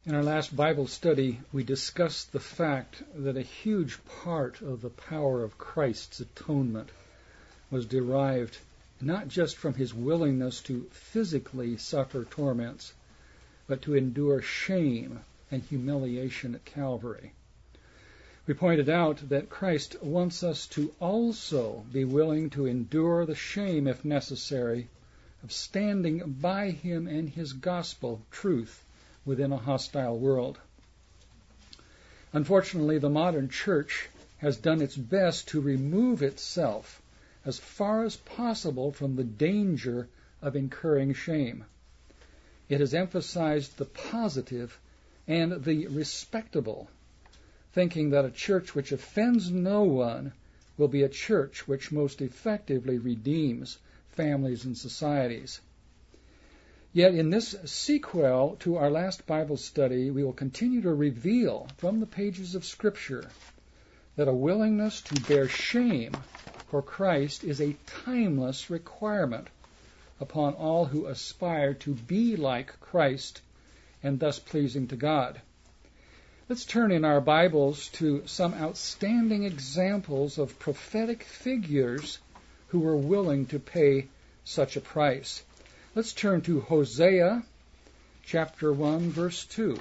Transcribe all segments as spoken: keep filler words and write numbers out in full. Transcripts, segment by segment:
In our last Bible study, we discussed the fact that a huge part of the power of Christ's atonement was derived not just from his willingness to physically suffer torments, but to endure shame and humiliation at Calvary. We pointed out that Christ wants us to also be willing to endure the shame, if necessary, of standing by him and his gospel truth within a hostile world. Unfortunately, the modern church has done its best to remove itself as far as possible from the danger of incurring shame. It has emphasized the positive and the respectable, thinking that a church which offends no one will be a church which most effectively redeems families and societies. Yet in this sequel to our last Bible study, we will continue to reveal from the pages of Scripture that a willingness to bear shame for Christ is a timeless requirement upon all who aspire to be like Christ and thus pleasing to God. Let's turn in our Bibles to some outstanding examples of prophetic figures who were willing to pay such a price. Let's turn to Hosea chapter one, verse two.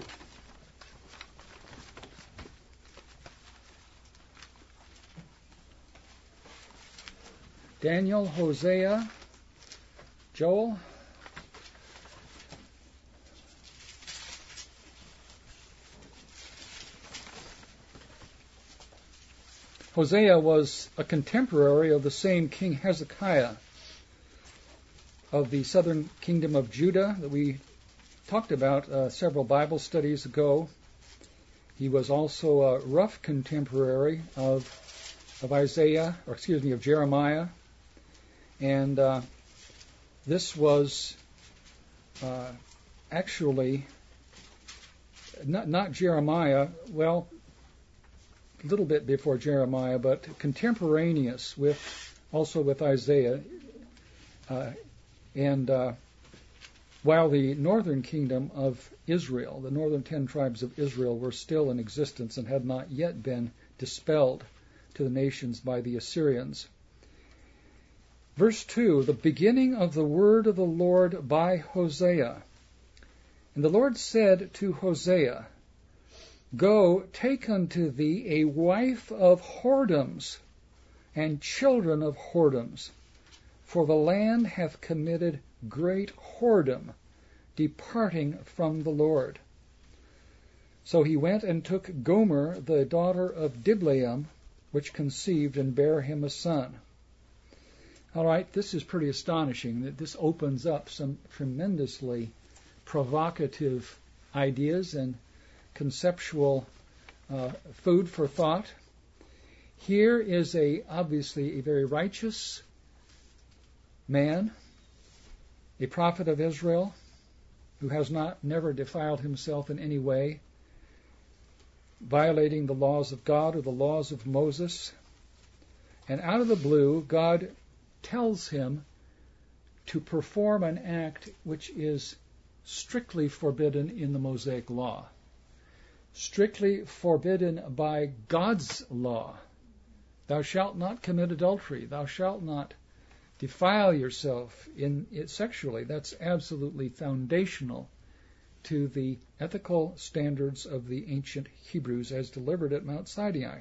Daniel, Hosea, Joel. Hosea was a contemporary of the same King Hezekiah of the southern kingdom of Judah that we talked about uh, several Bible studies ago. He was also a rough contemporary of of Isaiah, or excuse me, of Jeremiah. And uh, this was uh, actually not, not Jeremiah, well, a little bit before Jeremiah, but contemporaneous with, also with Isaiah. Uh, and uh, while the northern kingdom of Israel, the northern ten tribes of Israel, were still in existence and had not yet been dispelled to the nations by the Assyrians. Verse two, the beginning of the word of the Lord by Hosea. And the Lord said to Hosea, Go, take unto thee a wife of whoredoms and children of whoredoms, for the land hath committed great whoredom, departing from the Lord. So he went and took Gomer, the daughter of Diblaim, which conceived and bare him a son. All right, this is pretty astonishing that this opens up some tremendously provocative ideas and conceptual uh, food for thought. Here is a obviously a very righteous man, a prophet of Israel, who has not never defiled himself in any way, violating the laws of God or the laws of Moses. And out of the blue, God tells him to perform an act which is strictly forbidden in the Mosaic law, strictly forbidden by God's law. Thou shalt not commit adultery. Thou shalt not defile yourself in it sexually. That's absolutely foundational to the ethical standards of the ancient Hebrews as delivered at Mount Sinai.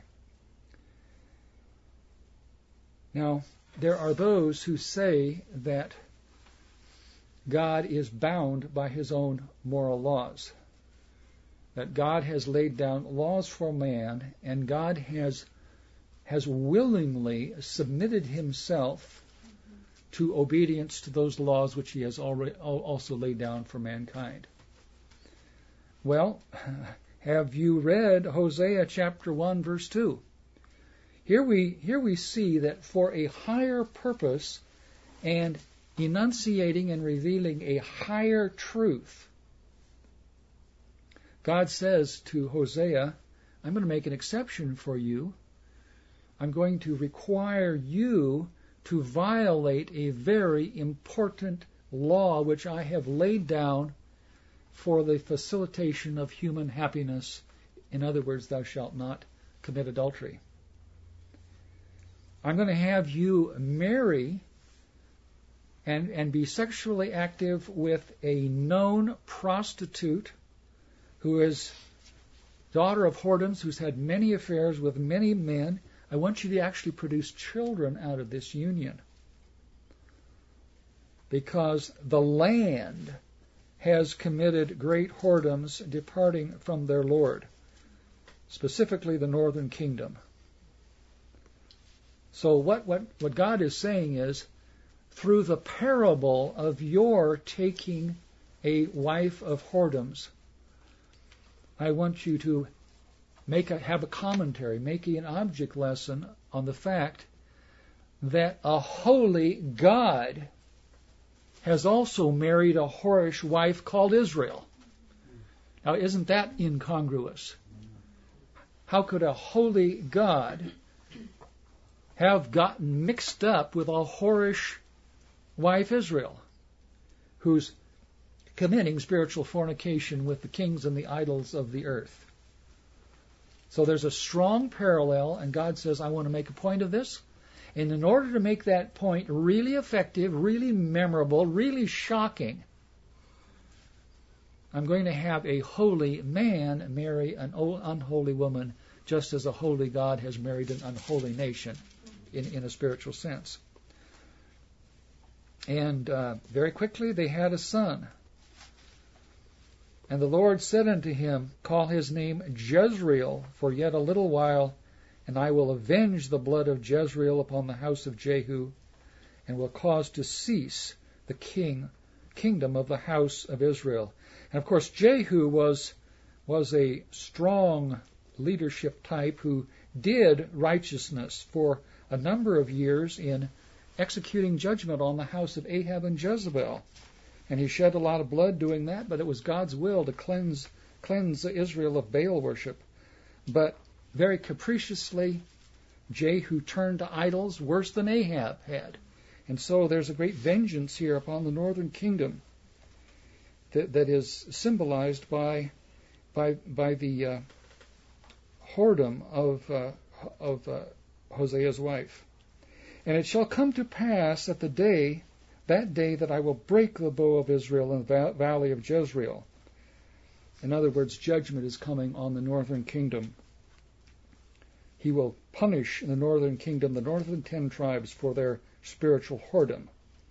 Now, there are those who say that God is bound by his own moral laws, that God has laid down laws for man, and God has has willingly submitted himself to obedience to those laws which he has already also laid down for mankind. Well, have you read Hosea chapter one, verse two? Here we here we see that for a higher purpose and enunciating and revealing a higher truth, God says to Hosea, I'm going to make an exception for you. I'm going to require you to violate a very important law which I have laid down for the facilitation of human happiness. In other words, thou shalt not commit adultery. I'm going to have you marry and, and be sexually active with a known prostitute who is daughter of whoredoms, who's had many affairs with many men. I want you to actually produce children out of this union, because the land has committed great whoredoms, departing from their Lord, specifically the northern kingdom. So what, what, what God is saying is, through the parable of your taking a wife of whoredoms, I want you to make a, have a commentary, make an object lesson on the fact that a holy God has also married a whorish wife called Israel. Now, isn't that incongruous? How could a holy God have gotten mixed up with a whorish wife Israel, who's committing spiritual fornication with the kings and the idols of the earth? So there's a strong parallel, and God says, I want to make a point of this. And in order to make that point really effective, really memorable, really shocking, I'm going to have a holy man marry an unholy woman, just as a holy God has married an unholy nation in, in a spiritual sense. And uh, very quickly they had a son. And the Lord said unto him, Call his name Jezreel, for yet a little while, and I will avenge the blood of Jezreel upon the house of Jehu, and will cause to cease the king kingdom of the house of Israel. And of course, Jehu was was a strong leadership type who did righteousness for a number of years in executing judgment on the house of Ahab and Jezebel. And he shed a lot of blood doing that, but it was God's will to cleanse cleanse Israel of Baal worship. But very capriciously, Jehu turned to idols worse than Ahab had. And so there's a great vengeance here upon the northern kingdom that, that is symbolized by by by the uh, whoredom of uh, of uh, Hosea's wife. And it shall come to pass at the day, that day, that I will break the bow of Israel in the valley of Jezreel. In other words, judgment is coming on the northern kingdom. He will punish in the northern kingdom the northern ten tribes for their spiritual whoredom.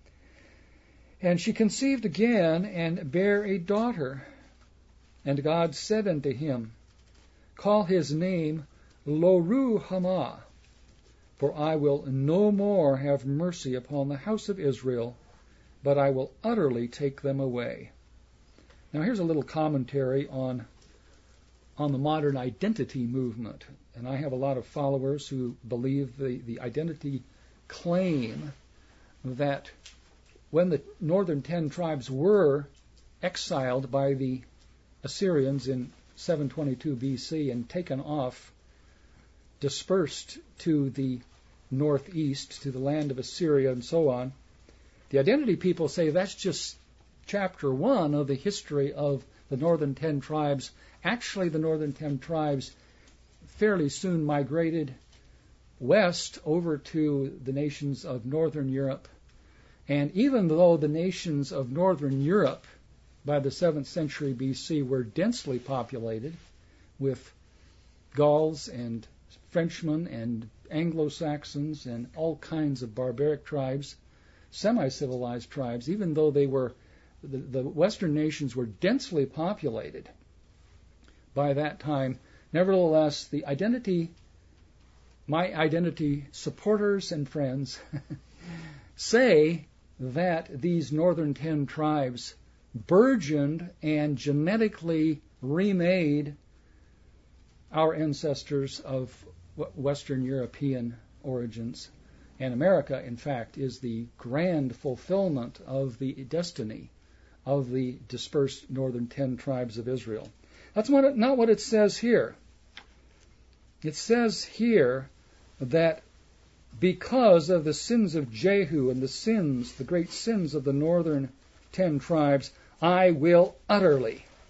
And she conceived again and bare a daughter. And God said unto him, Call his name Lo-ruhamah, for I will no more have mercy upon the house of Israel, but I will utterly take them away. Now here's a little commentary on on the modern identity movement. And I have a lot of followers who believe the, the identity claim that when the northern ten tribes were exiled by the Assyrians in seven twenty-two B C and taken off, dispersed to the northeast, to the land of Assyria and so on, the identity people say that's just chapter one of the history of the northern ten tribes. Actually, the northern ten tribes fairly soon migrated west over to the nations of northern Europe. And even though the nations of northern Europe by the seventh century B C were densely populated with Gauls and Frenchmen and Anglo-Saxons and all kinds of barbaric tribes, semi-civilized tribes, even though they were the, the Western nations were densely populated by that time, nevertheless, the identity, my identity supporters and friends say that these northern ten tribes burgeoned and genetically remade our ancestors of Western European origins. And America, in fact, is the grand fulfillment of the destiny of the dispersed northern ten tribes of Israel. That's what it, not what it says here. It says here that because of the sins of Jehu and the sins, the great sins of the northern ten tribes, I will utterly.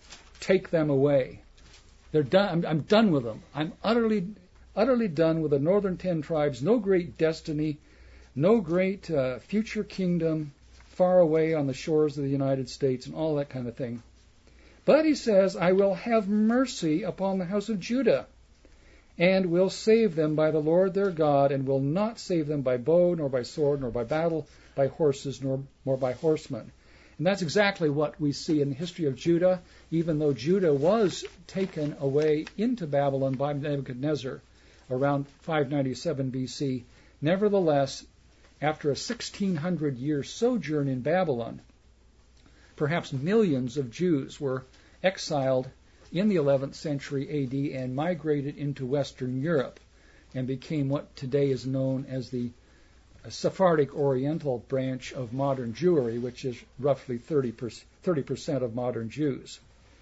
take them away. They're done. I'm, I'm done with them. I'm utterly, utterly done with the northern ten tribes. No great destiny, no great uh, future kingdom far away on the shores of the United States and all that kind of thing. But he says, I will have mercy upon the house of Judah, and will save them by the Lord their God, and will not save them by bow, nor by sword, nor by battle, by horses, nor, nor by horsemen. And that's exactly what we see in the history of Judah, even though Judah was taken away into Babylon by Nebuchadnezzar around five ninety-seven B C. Nevertheless, after a sixteen hundred year sojourn in Babylon, perhaps millions of Jews were exiled in the eleventh century A D and migrated into Western Europe and became what today is known as the Sephardic Oriental branch of modern Jewry, which is roughly thirty percent of modern Jews.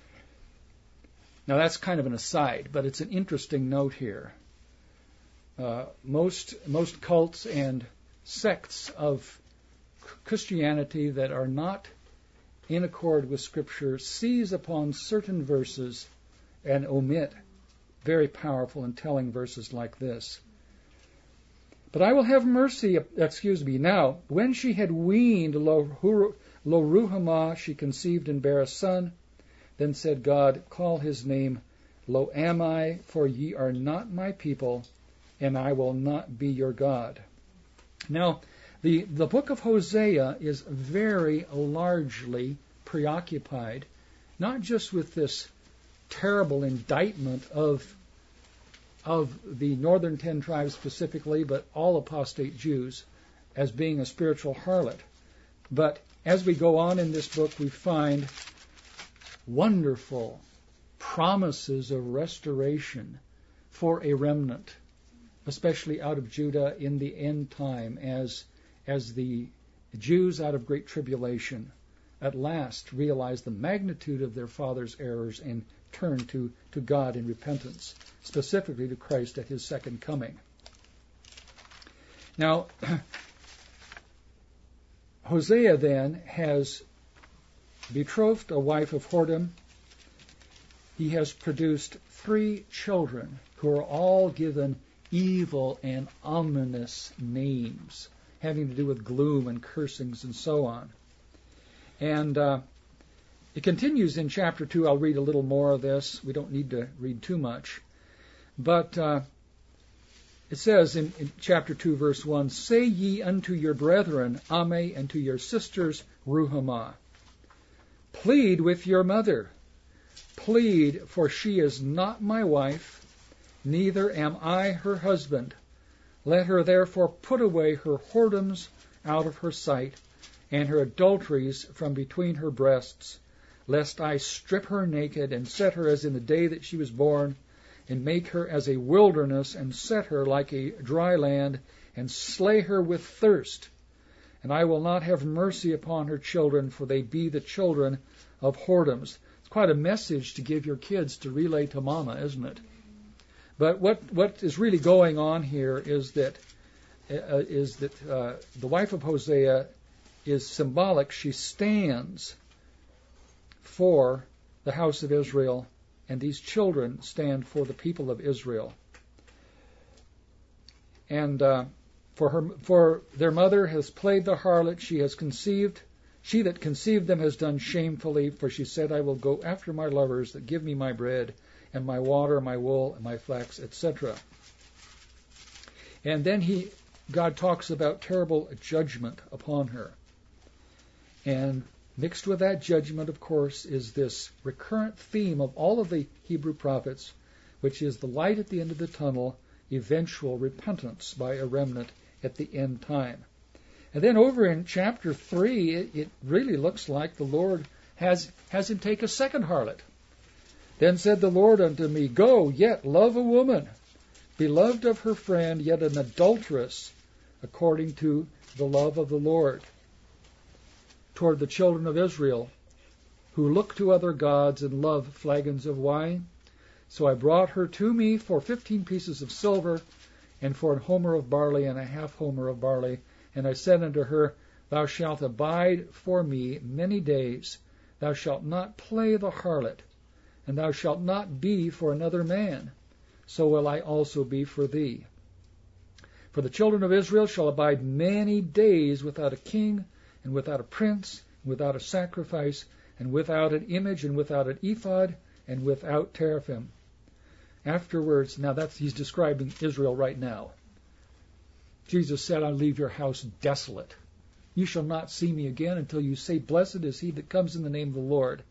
Now that's kind of an aside, but it's an interesting note here. Uh, most most cults and sects of Christianity that are not in accord with Scripture seize upon certain verses and omit very powerful and telling verses like this. But I will have mercy, excuse me, now, when she had weaned Lo-Ruhamah, she conceived and bare a son. Then said God, call his name Lo-Ammi, for ye are not my people, and I will not be your God. Now, the, the book of Hosea is very largely preoccupied, not just with this terrible indictment of of the northern ten tribes specifically, but all apostate Jews as being a spiritual harlot. But as we go on in this book, we find wonderful promises of restoration for a remnant, especially out of Judah in the end time, as as the Jews out of great tribulation at last realize the magnitude of their fathers' errors and turn to, to God in repentance, specifically to Christ at his second coming. Now, Hosea then has betrothed a wife of whoredom. He has produced three children who are all given evil and ominous names, having to do with gloom and cursings and so on. And uh, it continues in chapter two. I'll read a little more of this. We don't need to read too much. But uh, it says in, in chapter two, verse one, say ye unto your brethren, Ammi, and to your sisters, Ruhamah, plead with your mother. Plead, for she is not my wife, neither am I her husband. Let her therefore put away her whoredoms out of her sight, and her adulteries from between her breasts, lest I strip her naked, and set her as in the day that she was born, and make her as a wilderness, and set her like a dry land, and slay her with thirst. And I will not have mercy upon her children, for they be the children of whoredoms. It's quite a message to give your kids to relay to mama, isn't it? But what what is really going on here is that uh, is that uh, the wife of Hosea is symbolic. She stands for the house of Israel, and these children stand for the people of Israel. And uh, for her, for their mother has played the harlot. She has conceived. She that conceived them has done shamefully. For she said, I will go after my lovers that give me my bread, and my water, my wool, and my flax, et cetera. And then he, God talks about terrible judgment upon her. And mixed with that judgment, of course, is this recurrent theme of all of the Hebrew prophets, which is the light at the end of the tunnel, eventual repentance by a remnant at the end time. And then over in chapter three, it, it really looks like the Lord has, has him take a second harlot. Then said the Lord unto me, go, yet love a woman, beloved of her friend, yet an adulteress, according to the love of the Lord, toward the children of Israel, who look to other gods and love flagons of wine. So I brought her to me for fifteen pieces of silver, and for an homer of barley, and a half homer of barley. And I said unto her, thou shalt abide for me many days. Thou shalt not play the harlot. and thou shalt not be for another man, so will I also be for thee. For the children of Israel shall abide many days without a king, and without a prince, and without a sacrifice, and without an image, and without an ephod, and without teraphim. Afterwards, now that's he's describing Israel right now. Jesus said, I leave your house desolate. You shall not see me again until you say, blessed is he that comes in the name of the Lord.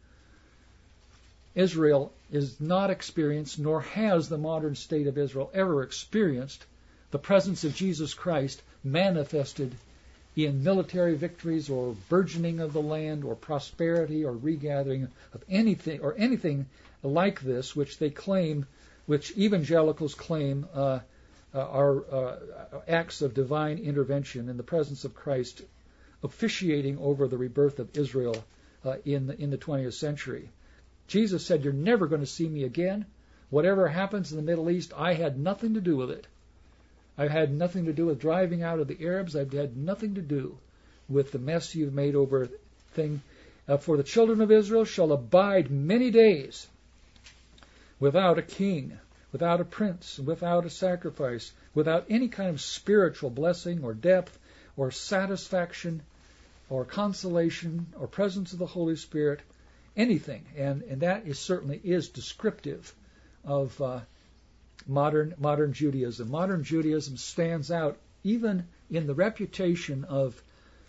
Israel is not experienced, nor has the modern state of Israel ever experienced, the presence of Jesus Christ manifested in military victories or burgeoning of the land or prosperity or regathering of anything or anything like this, which they claim, which evangelicals claim uh, uh, are uh, acts of divine intervention in the presence of Christ officiating over the rebirth of Israel uh, in the, in the twentieth century. Jesus said, you're never going to see me again. Whatever happens in the Middle East, I had nothing to do with it. I've had nothing to do with driving out of the Arabs. I've had nothing to do with the mess you've made over thing. Uh, for the children of Israel shall abide many days without a king, without a prince, without a sacrifice, without any kind of spiritual blessing or depth or satisfaction or consolation or presence of the Holy Spirit, anything. And, and that is certainly is descriptive of uh, modern modern Judaism. Modern Judaism stands out even in the reputation of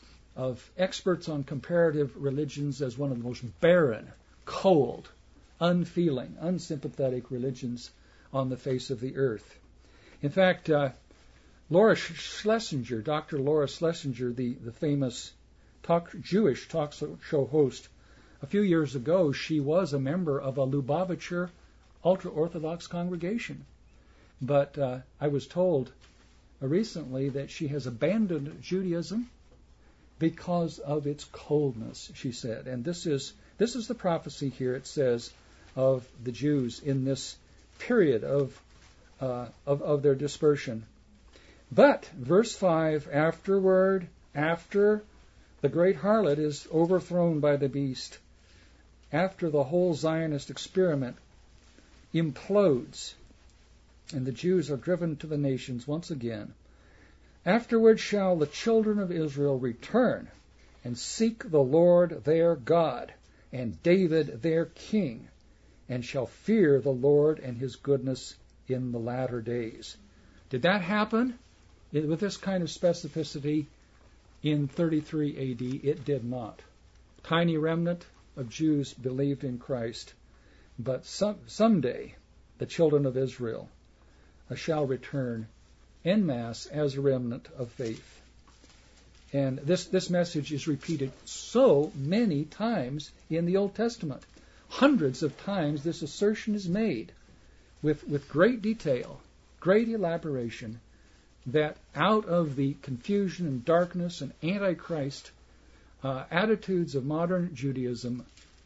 of experts on comparative religions as one of the most barren, cold, unfeeling, unsympathetic religions on the face of the earth. In fact, uh, Laura Schlesinger, Doctor Laura Schlesinger, the, the famous talk, Jewish talk show host, a few years ago, she was a member of a Lubavitcher ultra-Orthodox congregation. But uh, I was told uh, recently that she has abandoned Judaism because of its coldness, she said. And this is this is the prophecy here, it says, of the Jews in this period of uh, of, of their dispersion. But, verse five, afterward, after the great harlot is overthrown by the beast, after the whole Zionist experiment implodes, and the Jews are driven to the nations once again, afterward shall the children of Israel return and seek the Lord their God and David their king, and shall fear the Lord and his goodness in the latter days. Did that happen with this kind of specificity in thirty-three A D? It did not. Tiny remnant of Jews believed in Christ, but some someday the children of Israel shall return en masse as a remnant of faith. And this, this message is repeated so many times in the Old Testament. Hundreds of times this assertion is made with, with great detail, great elaboration, that out of the confusion and darkness and antichrist uh, attitudes of modern Judaism,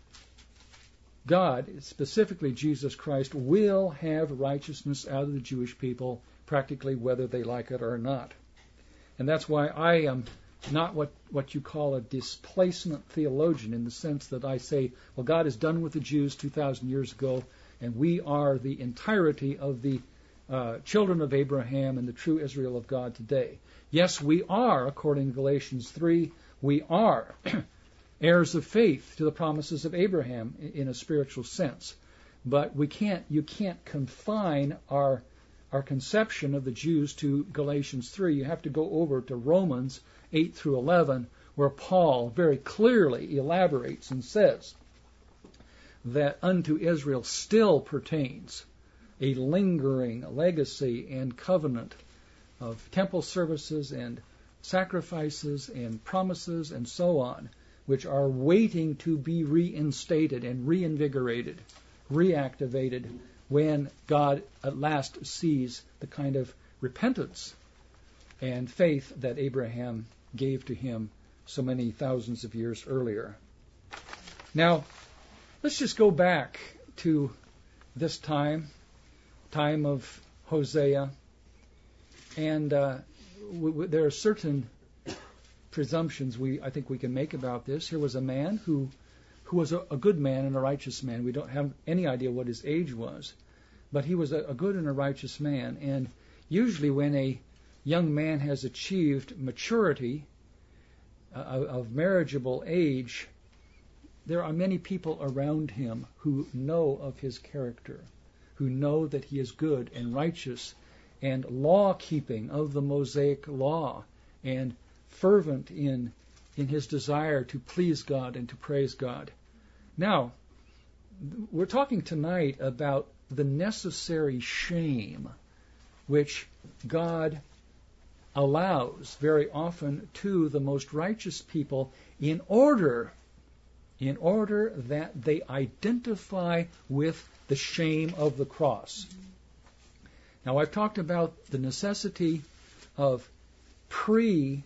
God, specifically Jesus Christ, will have righteousness out of the Jewish people, practically whether they like it or not. And that's why I am not what, what you call a displacement theologian, in the sense that I say, well, God is done with the Jews two thousand years ago, and we are the entirety of the uh, children of Abraham and the true Israel of God today. Yes, we are, according to Galatians three, we are heirs of faith to the promises of Abraham in a spiritual sense. But we can't, you can't confine our our conception of the Jews to Galatians three. You have to go over to Romans eight through eleven, where Paul very clearly elaborates and says that unto Israel still pertains a lingering legacy and covenant of temple services and sacrifices and promises and so on, which are waiting to be reinstated and reinvigorated, reactivated, when God at last sees the kind of repentance and faith that Abraham gave to him so many thousands of years earlier. Now, let's just go back to this time, time of Hosea, and uh, w- w- there are certain presumptions we I think we can make about this. Here was a man who who was a, a good man and a righteous man. We don't have any idea what his age was, but he was a, a good and a righteous man. And usually when a young man has achieved maturity uh, of marriageable age, there are many people around him who know of his character, who know that he is good and righteous and law-keeping of the Mosaic law and fervent in in his desire to please God and to praise God. Now, we're talking tonight about the necessary shame which God allows very often to the most righteous people in order in order that they identify with the shame of the cross. Now, I've talked about the necessity of pre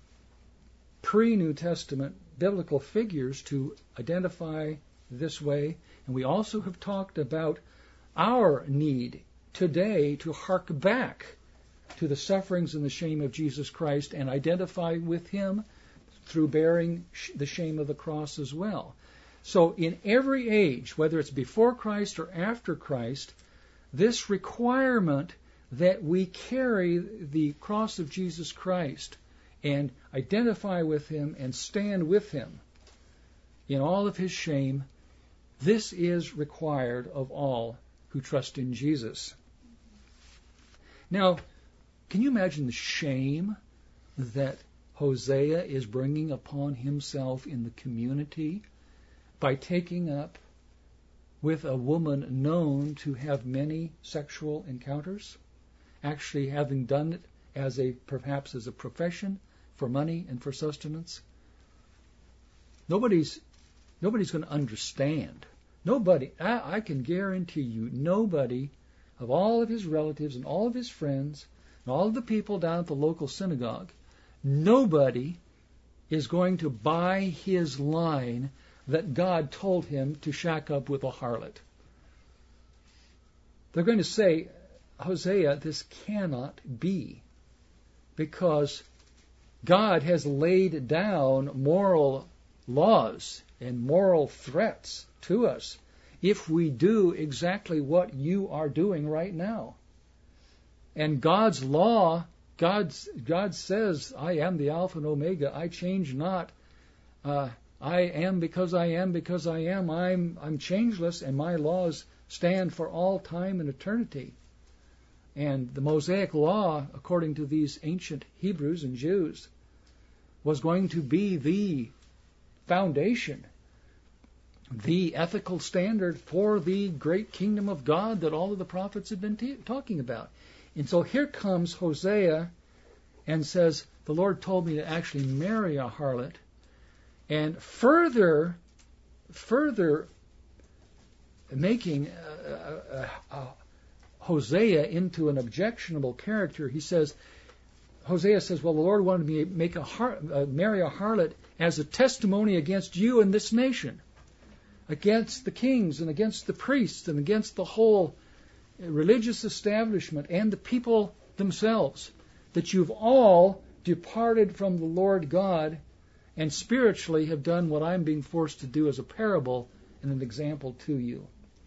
pre-New Testament biblical figures to identify this way, and we also have talked about our need today to hark back to the sufferings and the shame of Jesus Christ and identify with him through bearing sh- the shame of the cross as well. So in every age, whether it's before Christ or after Christ, this requirement that we carry the cross of Jesus Christ and identify with him and stand with him in all of his shame, this is required of all who trust in Jesus. Now, can you imagine the shame that Hosea is bringing upon himself in the community by taking up with a woman known to have many sexual encounters, actually having done it as a perhaps as a profession for money and for sustenance? Nobody's nobody's going to understand. Nobody, I, I can guarantee you, nobody of all of his relatives and all of his friends and all of the people down at the local synagogue, nobody is going to buy his line that God told him to shack up with a harlot. They're going to say, Hosea, this cannot be, because God has laid down moral laws and moral threats to us if we do exactly what you are doing right now. And God's law, God's, God says, I am the Alpha and Omega, I change not. Uh, I am because I am because I am. I'm, I'm changeless, and my laws stand for all time and eternity. And the Mosaic law, according to these ancient Hebrews and Jews, was going to be the foundation, the ethical standard for the great kingdom of God that all of the prophets had been t- talking about. And so here comes Hosea and says, the Lord told me to actually marry a harlot. And further, further making uh, uh, uh, Hosea into an objectionable character, he says, Hosea says, well, the Lord wanted me to make a har- uh, marry a harlot as a testimony against you and this nation, against the kings and against the priests and against the whole religious establishment and the people themselves, that you've all departed from the Lord God and spiritually have done what I'm being forced to do as a parable and an example to you.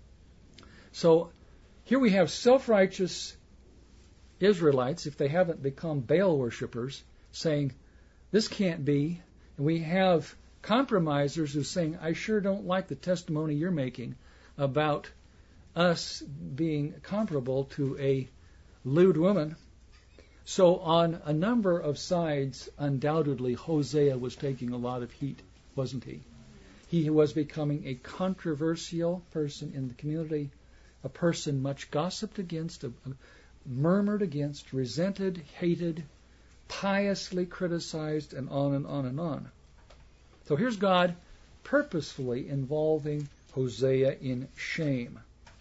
So here we have self-righteous Israelites, if they haven't become Baal worshippers, saying, this can't be. And we have compromisers who are saying, I sure don't like the testimony you're making about us being comparable to a lewd woman. So on a number of sides, undoubtedly, Hosea was taking a lot of heat, wasn't he? He was becoming a controversial person in the community, a person much gossiped against, a, a murmured against, resented, hated, piously criticized, and on and on and on. So here's God purposefully involving Hosea in shame.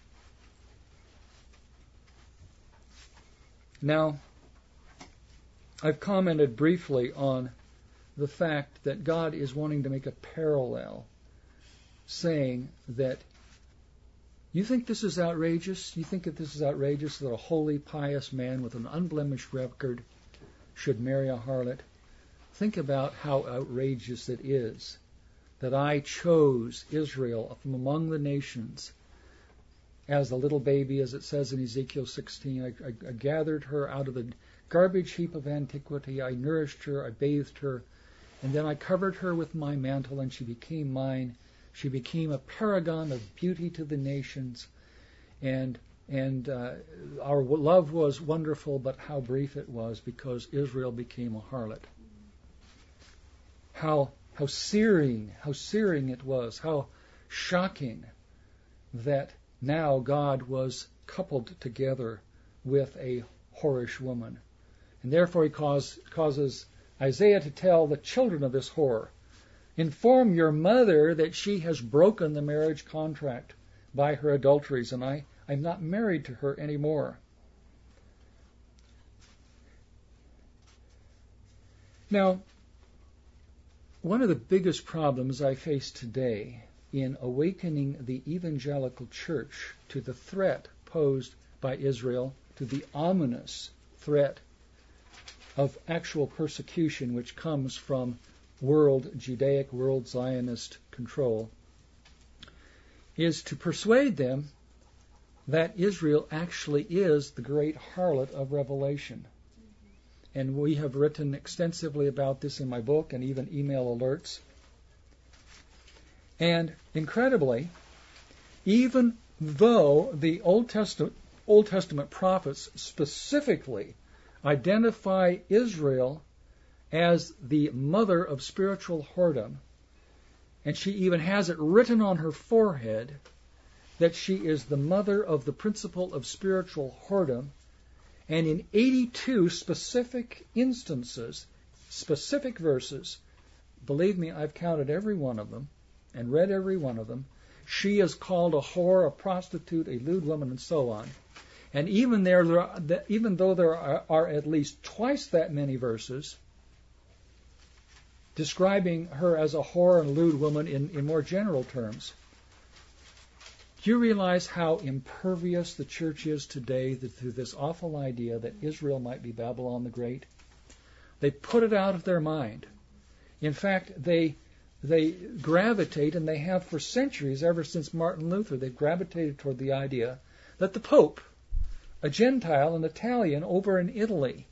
Now, I've commented briefly on the fact that God is wanting to make a parallel, saying that you think this is outrageous? You think that this is outrageous that a holy, pious man with an unblemished record should marry a harlot? Think about how outrageous it is that I chose Israel from among the nations as a little baby, as it says in Ezekiel sixteen. I, I, I gathered her out of the garbage heap of antiquity. I nourished her, I bathed her, and then I covered her with my mantle, and she became mine. She became a paragon of beauty to the nations, and and uh, our love was wonderful, but how brief it was, because Israel became a harlot. How how searing, how searing it was, how shocking that now God was coupled together with a whorish woman. And therefore he cause, causes Isaiah to tell the children of this whore, inform your mother that she has broken the marriage contract by her adulteries, and I, I'm not married to her anymore. Now, one of the biggest problems I face today in awakening the evangelical church to the threat posed by Israel, to the ominous threat of actual persecution which comes from world Judaic, world Zionist control, is to persuade them that Israel actually is the great harlot of Revelation. And we have written extensively about this in my book and even email alerts. And incredibly, even though the Old Testament, Old Testament prophets specifically identify Israel as the mother of spiritual whoredom, and she even has it written on her forehead that she is the mother of the principle of spiritual whoredom, and in eighty-two specific instances, specific verses, believe me, I've counted every one of them and read every one of them, she is called a whore, a prostitute, a lewd woman, and so on. And even there, there are, even though there are, are at least twice that many verses describing her as a whore and lewd woman in, in more general terms, do you realize how impervious the church is today to this awful idea that Israel might be Babylon the Great? They put it out of their mind. In fact, they they gravitate, and they have for centuries, ever since Martin Luther, they've gravitated toward the idea that the Pope, a Gentile, an Italian over in Italy,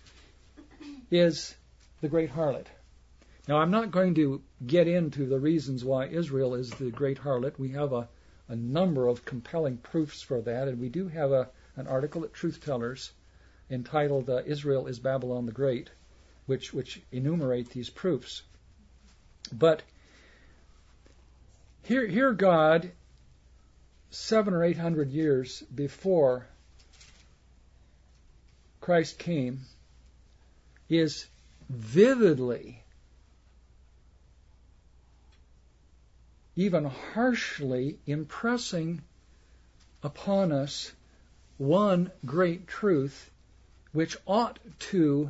is the great harlot. Now, I'm not going to get into the reasons why Israel is the great harlot. We have a, a number of compelling proofs for that, and we do have a, an article at Truth Tellers entitled uh, Israel is Babylon the Great, which, which enumerate these proofs. But here, here God, seven or eight hundred years before Christ came, is vividly, even harshly impressing upon us one great truth which ought to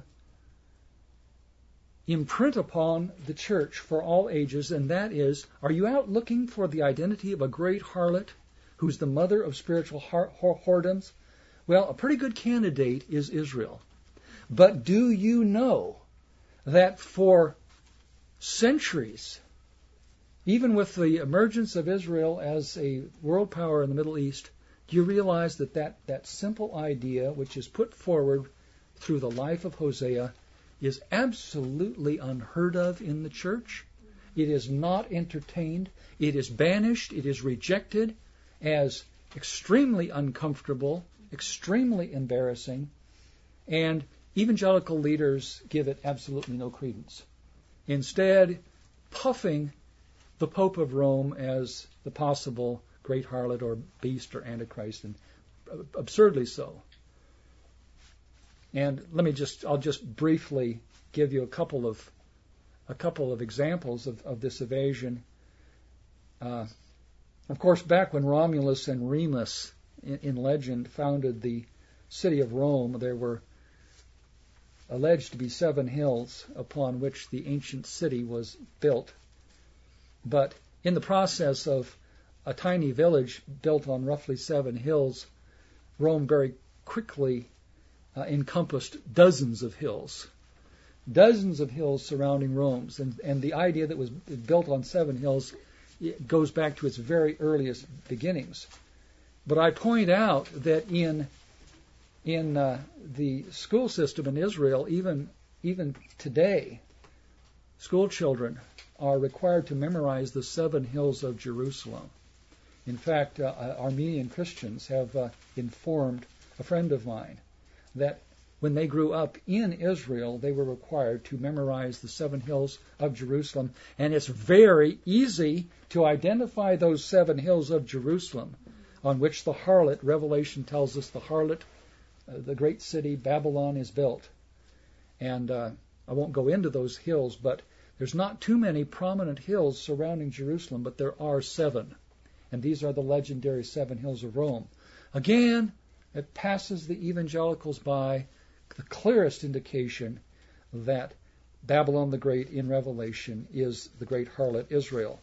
imprint upon the church for all ages, and that is, are you out looking for the identity of a great harlot who's the mother of spiritual whoredoms? Well, a pretty good candidate is Israel. But do you know that for centuries, even with the emergence of Israel as a world power in the Middle East, do you realize that that, that simple idea, which is put forward through the life of Hosea, is absolutely unheard of in the church? It is not entertained. It is banished. It is rejected as extremely uncomfortable, extremely embarrassing, and evangelical leaders give it absolutely no credence. Instead, puffing the Pope of Rome as the possible great harlot or beast or antichrist, and absurdly so. And let me just, I'll just briefly give you a couple of a couple of examples of, of this evasion. Uh, of course, back when Romulus and Remus in, in legend founded the city of Rome, there were alleged to be seven hills upon which the ancient city was built. But in the process of a tiny village built on roughly seven hills, Rome very quickly uh, encompassed dozens of hills. dozens of hills surrounding Rome, and, and the idea that was built on seven hills it goes back to its very earliest beginnings. But I point out that in in uh, the school system in Israel, even even today, school children are required to memorize the seven hills of Jerusalem. In fact, uh, Armenian Christians have uh, informed a friend of mine that when they grew up in Israel, they were required to memorize the seven hills of Jerusalem, and it's very easy to identify those seven hills of Jerusalem on which the harlot, Revelation tells us the harlot, uh, the great city Babylon, is built. And uh, I won't go into those hills, but there's not too many prominent hills surrounding Jerusalem, but there are seven. And these are the legendary seven hills of Rome. Again, it passes the evangelicals by the clearest indication that Babylon the Great in Revelation is the great harlot Israel.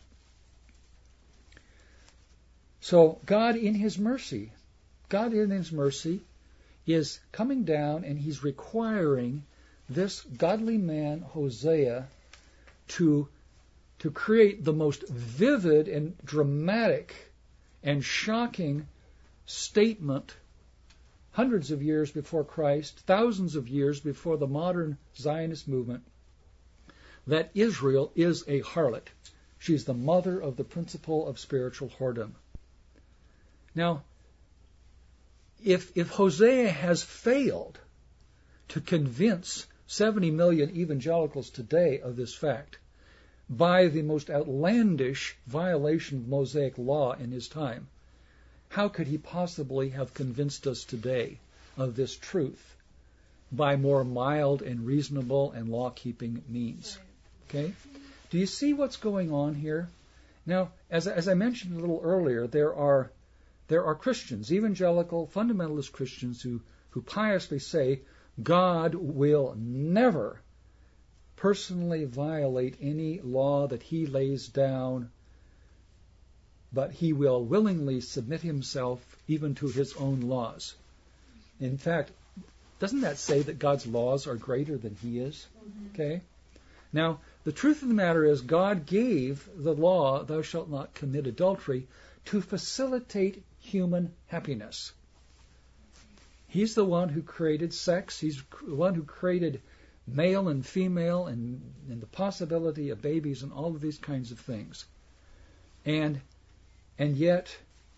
So God in His mercy, God in His mercy is coming down and He's requiring this godly man, Hosea, to, to create the most vivid and dramatic and shocking statement hundreds of years before Christ, thousands of years before the modern Zionist movement, that Israel is a harlot. She's the mother of the principle of spiritual whoredom. Now, if, if Hosea has failed to convince seventy million evangelicals today of this fact by the most outlandish violation of Mosaic law in his time, how could he possibly have convinced us today of this truth by more mild and reasonable and law-keeping means? Okay? Do you see what's going on here? Now, as, as I mentioned a little earlier, there are there are Christians, evangelical, fundamentalist Christians, who, who piously say God will never personally violate any law that He lays down, but He will willingly submit Himself even to His own laws. In fact, doesn't that say that God's laws are greater than He is? Mm-hmm. Okay? Now, the truth of the matter is God gave the law, thou shalt not commit adultery, to facilitate human happiness. He's the one who created sex. He's the one who created male and female and, and the possibility of babies and all of these kinds of things. And and yet,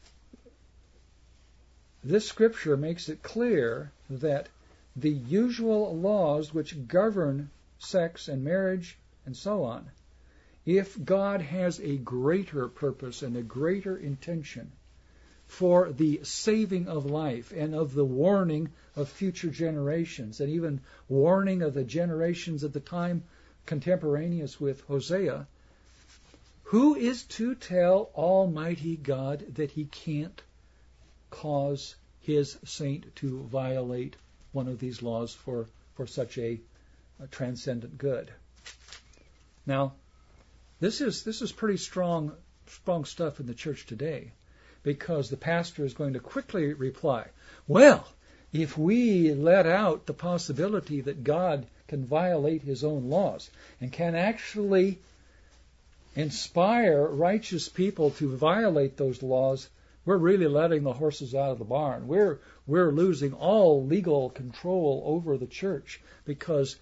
this scripture makes it clear that the usual laws which govern sex and marriage and so on, if God has a greater purpose and a greater intention for the saving of life and of the warning of future generations and even warning of the generations at the time contemporaneous with Hosea, who is to tell Almighty God that He can't cause His saint to violate one of these laws for, for such a, a transcendent good? Now, this is this is pretty strong strong stuff in the church today, because the pastor is going to quickly reply, well, if we let out the possibility that God can violate His own laws and can actually inspire righteous people to violate those laws, we're really letting the horses out of the barn. We're we're losing all legal control over the church, because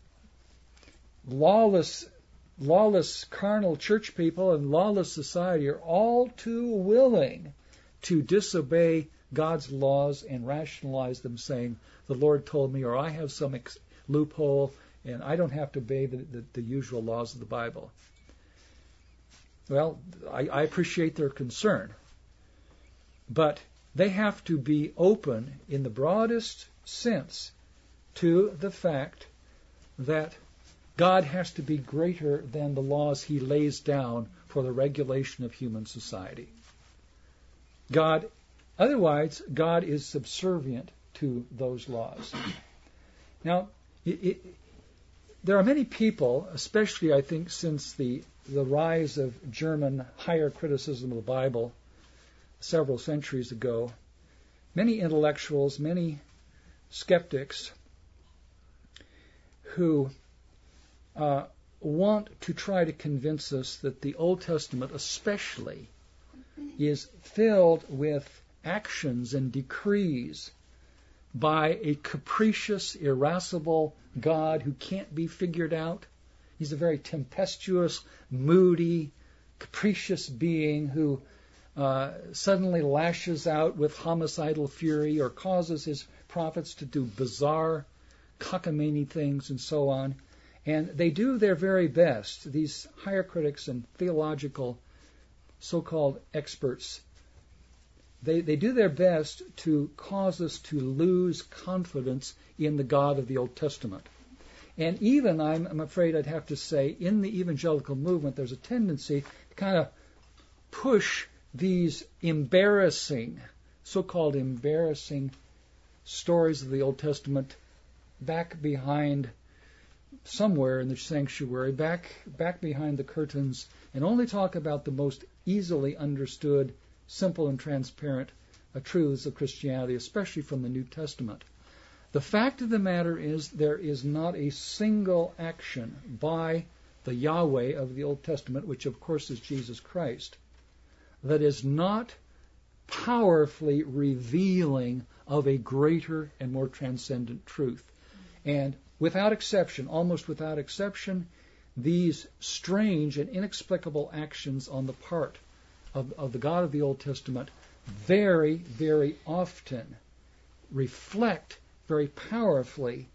lawless lawless carnal church people and lawless society are all too willing to disobey God's laws and rationalize them, saying, the Lord told me, or I have some ex- loophole, and I don't have to obey the, the, the usual laws of the Bible. Well, I, I appreciate their concern, but they have to be open in the broadest sense to the fact that God has to be greater than the laws He lays down for the regulation of human society. God, otherwise, God is subservient to those laws. Now, it, it, there are many people, especially I think since the, the rise of German higher criticism of the Bible several centuries ago, many intellectuals, many skeptics who uh, want to try to convince us that the Old Testament especially is filled with actions and decrees by a capricious, irascible God who can't be figured out. He's a very tempestuous, moody, capricious being who uh, suddenly lashes out with homicidal fury or causes his prophets to do bizarre, cockamamie things and so on. And they do their very best, these higher critics and theological so-called experts. They, they do their best to cause us to lose confidence in the God of the Old Testament. And even, I'm, I'm afraid I'd have to say, in the evangelical movement, there's a tendency to kind of push these embarrassing, so-called embarrassing stories of the Old Testament back behind somewhere in the sanctuary, back back behind the curtains, and only talk about the most easily understood, simple and transparent uh, truths of Christianity, especially from the New Testament. The fact of the matter is there is not a single action by the Yahweh of the Old Testament, which of course is Jesus Christ, that is not powerfully revealing of a greater and more transcendent truth. And without exception, almost without exception, these strange and inexplicable actions on the part of, of the God of the Old Testament very, very often reflect very powerfully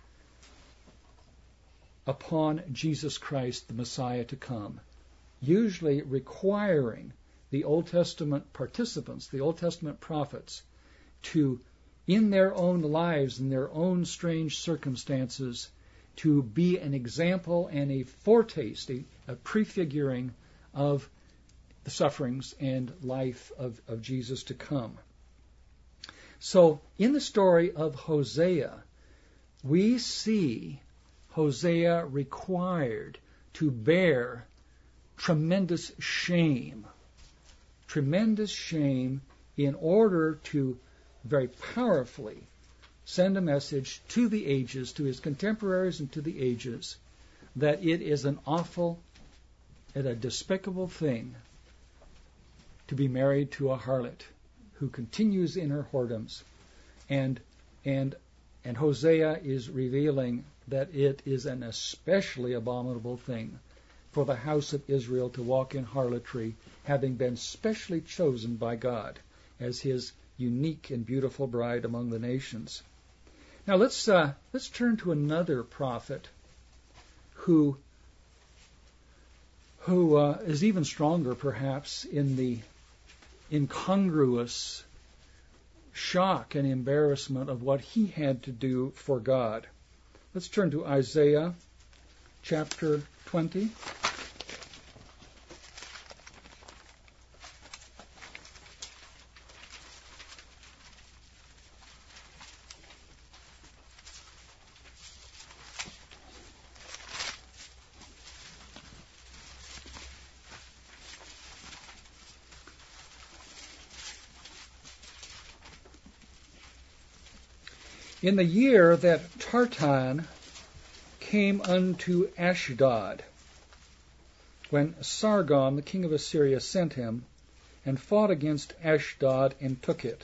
upon Jesus Christ, the Messiah to come, usually requiring the Old Testament participants, the Old Testament prophets, to, in their own lives, in their own strange circumstances, to be an example and a foretaste, a, a prefiguring of the sufferings and life of, of Jesus to come. So, in the story of Hosea, we see Hosea required to bear tremendous shame, tremendous shame in order to very powerfully send a message to the ages, to his contemporaries and to the ages, that it is an awful and a despicable thing to be married to a harlot who continues in her whoredoms. And, and, and Hosea is revealing that it is an especially abominable thing for the house of Israel to walk in harlotry, having been specially chosen by God as his unique and beautiful bride among the nations. Now let's uh, let's turn to another prophet who who uh, is even stronger, perhaps, in the incongruous shock and embarrassment of what he had to do for God. Let's turn to Isaiah chapter twenty. In the year that Tartan came unto Ashdod, when Sargon, the king of Assyria, sent him, and fought against Ashdod and took it.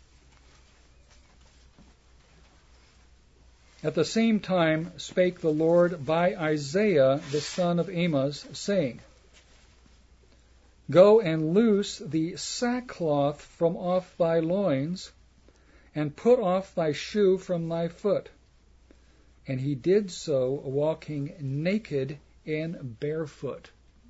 At the same time spake the Lord by Isaiah the son of Amoz, saying, Go and loose the sackcloth from off thy loins, and put off thy shoe from thy foot. And he did so, walking naked and barefoot.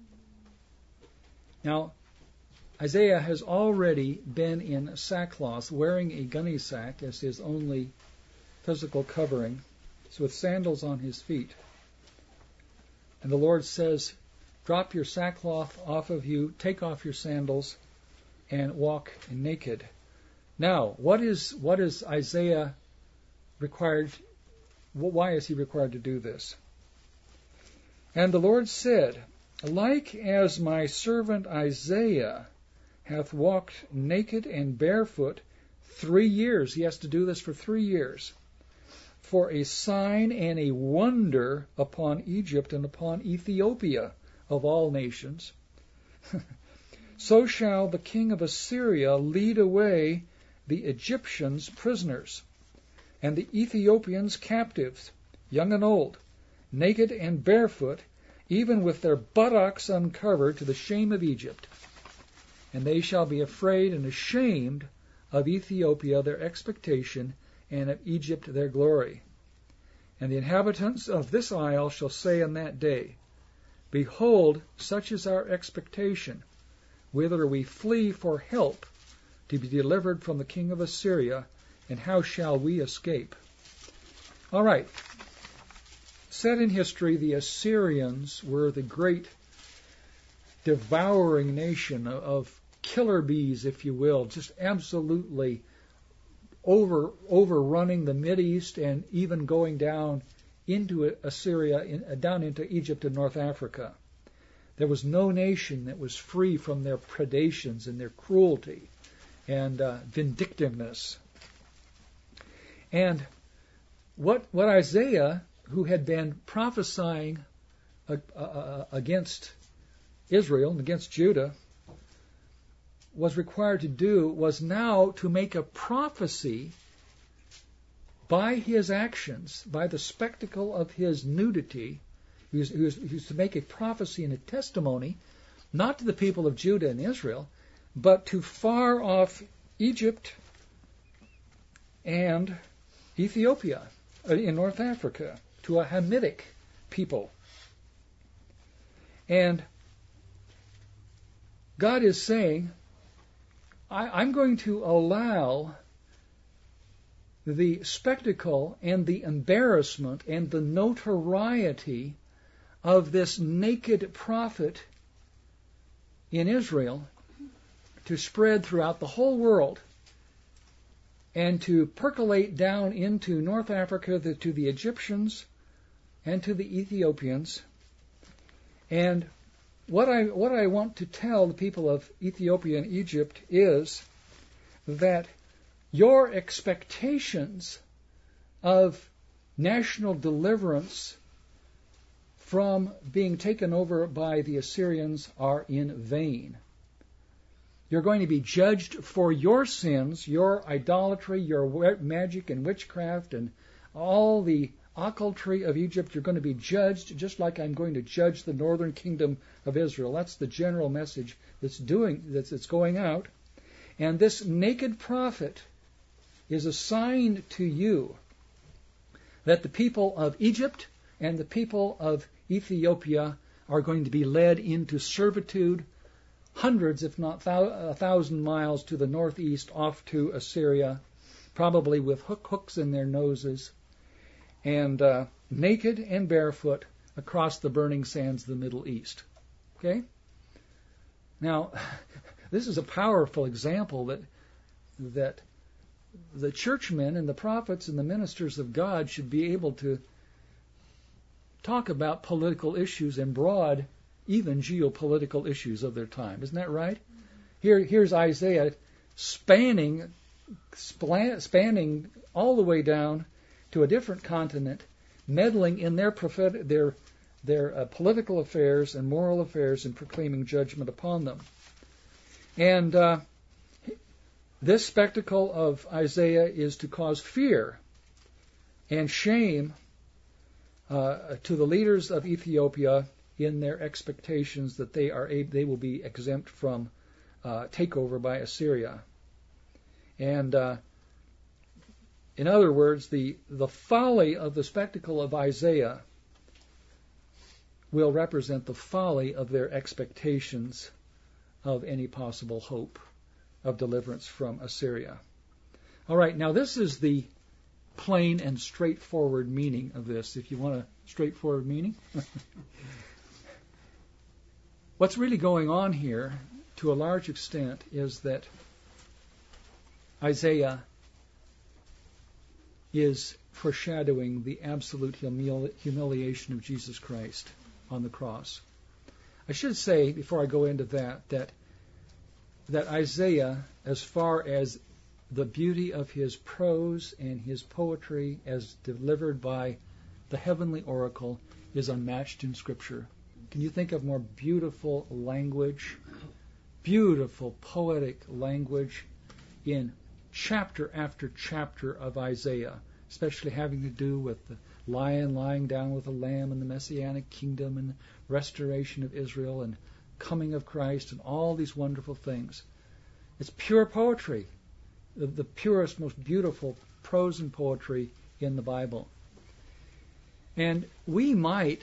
Now, Isaiah has already been in sackcloth, wearing a gunny sack as his only physical covering, so with sandals on his feet. And the Lord says, drop your sackcloth off of you, take off your sandals, and walk naked. Now, what is what is Isaiah required? Why is he required to do this? And the Lord said, Like as my servant Isaiah hath walked naked and barefoot three years, he has to do this for three years, for a sign and a wonder upon Egypt and upon Ethiopia of all nations. So shall the king of Assyria lead away the Egyptians prisoners, and the Ethiopians captives, young and old, naked and barefoot, even with their buttocks uncovered, to the shame of Egypt. And they shall be afraid and ashamed of Ethiopia their expectation, and of Egypt their glory. And the inhabitants of this isle shall say in that day, Behold, such is our expectation, whither we flee for help, to be delivered from the king of Assyria, and how shall we escape? All right. Set in history, the Assyrians were the great devouring nation of killer bees, if you will, just absolutely over overrunning the Mideast and even going down into Assyria, in, down into Egypt and North Africa. There was no nation that was free from their predations and their cruelty and uh, vindictiveness. And what what Isaiah, who had been prophesying uh, uh, against Israel and against Judah, was required to do was now to make a prophecy by his actions, by the spectacle of his nudity. He was, he was, he was to make a prophecy and a testimony, not to the people of Judah and Israel, but to far off Egypt and Ethiopia in North Africa, to a Hamitic people. And God is saying, I, I'm going to allow the spectacle and the embarrassment and the notoriety of this naked prophet in Israel to spread throughout the whole world and to percolate down into North Africa the, to the Egyptians and to the Ethiopians. And what I what I want to tell the people of Ethiopia and Egypt is that your expectations of national deliverance from being taken over by the Assyrians are in vain. You're going to be judged for your sins, your idolatry, your magic and witchcraft, and all the occultry of Egypt. You're going to be judged just like I'm going to judge the northern kingdom of Israel. That's the general message that's doing that's, that's going out. And this naked prophet is a sign to you that the people of Egypt and the people of Ethiopia are going to be led into servitude hundreds, if not thou- a thousand miles to the northeast off to Assyria, probably with hook hooks in their noses, and uh, naked and barefoot across the burning sands of the Middle East. Okay? Now, this is a powerful example that that the churchmen and the prophets and the ministers of God should be able to talk about political issues and broad, even geopolitical issues of their time. Isn't that right? Here, here's Isaiah spanning, spanning all the way down to a different continent, meddling in their prophetic, their their uh, political affairs and moral affairs, and proclaiming judgment upon them. And uh, this spectacle of Isaiah is to cause fear and shame uh, to the leaders of Ethiopia in their expectations that they are able, they will be exempt from uh, takeover by Assyria. And uh, in other words, the the folly of the spectacle of Isaiah will represent the folly of their expectations of any possible hope of deliverance from Assyria. All right, now this is the plain and straightforward meaning of this, if you want a straightforward meaning. What's really going on here, to a large extent, is that Isaiah is foreshadowing the absolute humili- humiliation of Jesus Christ on the cross. I should say, before I go into that, that that Isaiah, as far as the beauty of his prose and his poetry as delivered by the heavenly oracle is unmatched in Scripture. Can you think of more beautiful language, beautiful poetic language in chapter after chapter of Isaiah, especially having to do with the lion lying down with the lamb and the Messianic kingdom and restoration of Israel and coming of Christ and all these wonderful things. It's pure poetry, the, the purest, most beautiful prose and poetry in the Bible. And we might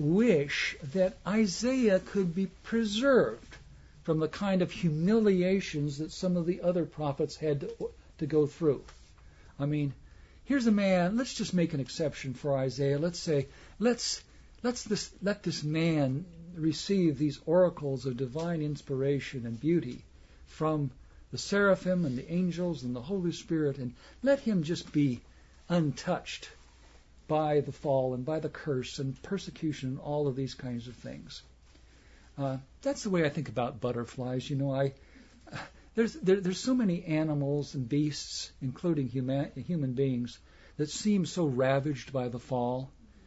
wish that Isaiah could be preserved from the kind of humiliations that some of the other prophets had to, to go through. I mean, here's a man, let's just make an exception for Isaiah. Let's say, let's let's this, let this man receive these oracles of divine inspiration and beauty from the seraphim and the angels and the Holy Spirit, and let him just be untouched by the fall and by the curse and persecution and all of these kinds of things. Uh, that's the way I think about butterflies. You know, I uh, there's there, there's so many animals and beasts, including human human beings, that seem so ravaged by the fall.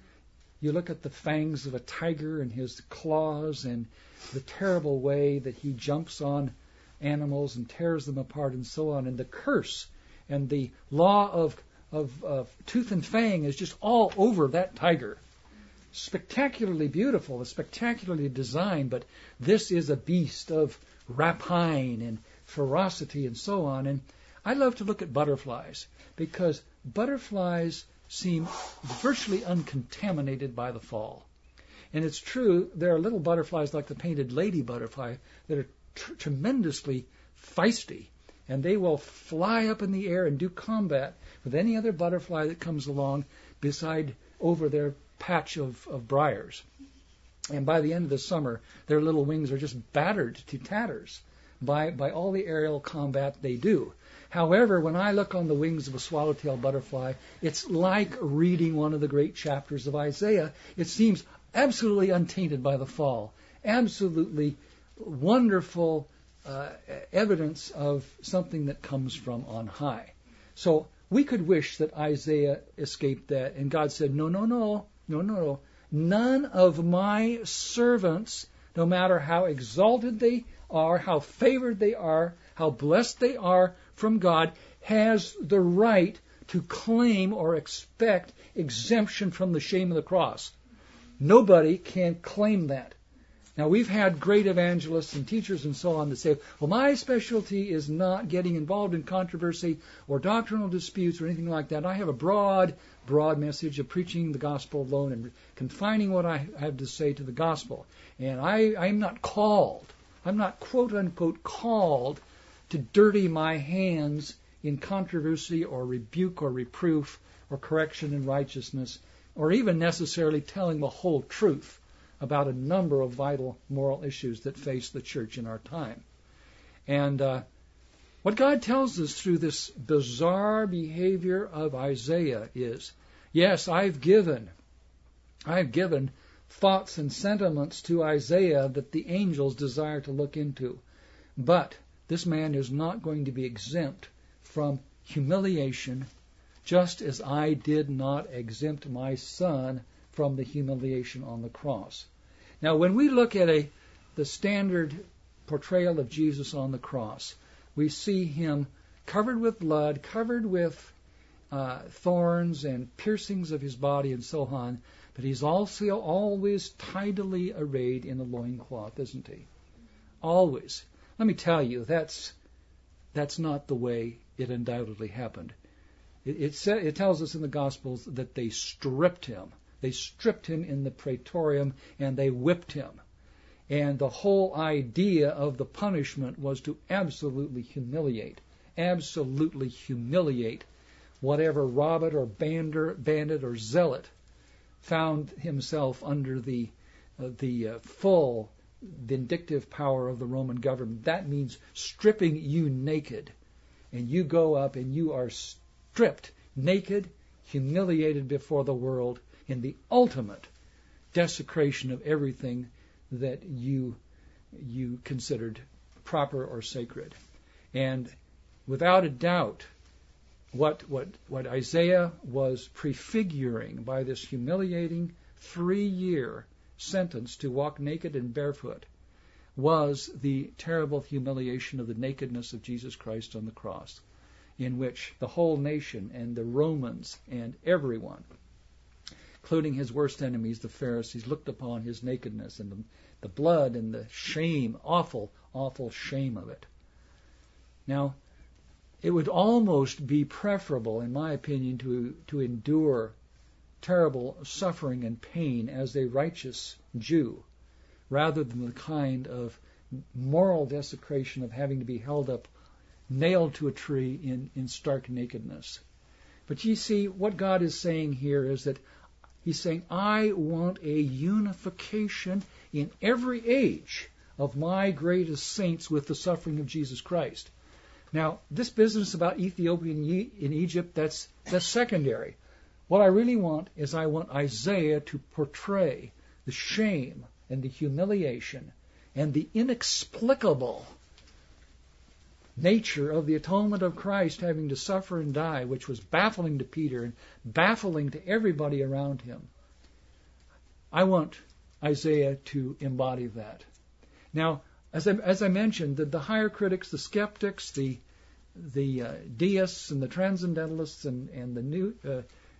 You look at the fangs of a tiger and his claws and the terrible way that he jumps on animals and tears them apart and so on, and the curse and the law of of uh, tooth and fang is just all over that tiger. Spectacularly beautiful, spectacularly designed, but this is a beast of rapine and ferocity and so on. And I love to look at butterflies because butterflies seem virtually uncontaminated by the fall. And it's true, there are little butterflies like the painted lady butterfly that are tr- tremendously feisty, and they will fly up in the air and do combat with any other butterfly that comes along beside over their patch of, of briars. And by the end of the summer, their little wings are just battered to tatters by, by all the aerial combat they do. However, when I look on the wings of a swallowtail butterfly, it's like reading one of the great chapters of Isaiah. It seems absolutely untainted by the fall, absolutely wonderful uh, evidence of something that comes from on high. So we could wish that Isaiah escaped that, and God said, no, no, no, no, no, no. None of my servants, no matter how exalted they are, how favored they are, how blessed they are from God, has the right to claim or expect exemption from the shame of the cross. Nobody can claim that. Now, we've had great evangelists and teachers and so on that say, well, my specialty is not getting involved in controversy or doctrinal disputes or anything like that. I have a broad, broad message of preaching the gospel alone and confining what I have to say to the gospel. And I, I'm not called, I'm not quote unquote called to dirty my hands in controversy or rebuke or reproof or correction in righteousness or even necessarily telling the whole truth about a number of vital moral issues that face the church in our time. And uh, what God tells us through this bizarre behavior of Isaiah is, yes, I've given, I've given thoughts and sentiments to Isaiah that the angels desire to look into. But this man is not going to be exempt from humiliation, just as I did not exempt my son from the humiliation on the cross. Now, when we look at a the standard portrayal of Jesus on the cross, we see him covered with blood, covered with uh, thorns and piercings of his body and so on, but he's also always tidily arrayed in a loincloth, isn't he? Always. Let me tell you, that's that's not the way it undoubtedly happened. It, it, sa- it tells us in the Gospels that they stripped him. They stripped him in the praetorium and they whipped him. And the whole idea of the punishment was to absolutely humiliate, absolutely humiliate whatever Robert or bander, bandit or zealot found himself under the uh, the uh, full vindictive power of the Roman government. That means stripping you naked. And you go up and you are stripped naked, humiliated before the world, in the ultimate desecration of everything that you you considered proper or sacred. And without a doubt, what, what, what Isaiah was prefiguring by this humiliating three-year sentence to walk naked and barefoot was the terrible humiliation of the nakedness of Jesus Christ on the cross, in which the whole nation and the Romans and everyone, including his worst enemies, the Pharisees, looked upon his nakedness and the, the blood and the shame, awful, awful shame of it. Now, it would almost be preferable, in my opinion, to, to endure terrible suffering and pain as a righteous Jew, rather than the kind of moral desecration of having to be held up, nailed to a tree in, in stark nakedness. But you see, what God is saying here is that He's saying, I want a unification in every age of my greatest saints with the suffering of Jesus Christ. Now, this business about Ethiopia and in Egypt, that's, that's secondary. What I really want is I want Isaiah to portray the shame and the humiliation and the inexplicable nature of the atonement of Christ having to suffer and die, which was baffling to Peter and baffling to everybody around him. I want Isaiah to embody that. Now, as I, as I mentioned, the, the higher critics, the skeptics, the the uh, deists and the transcendentalists and, and the new, uh,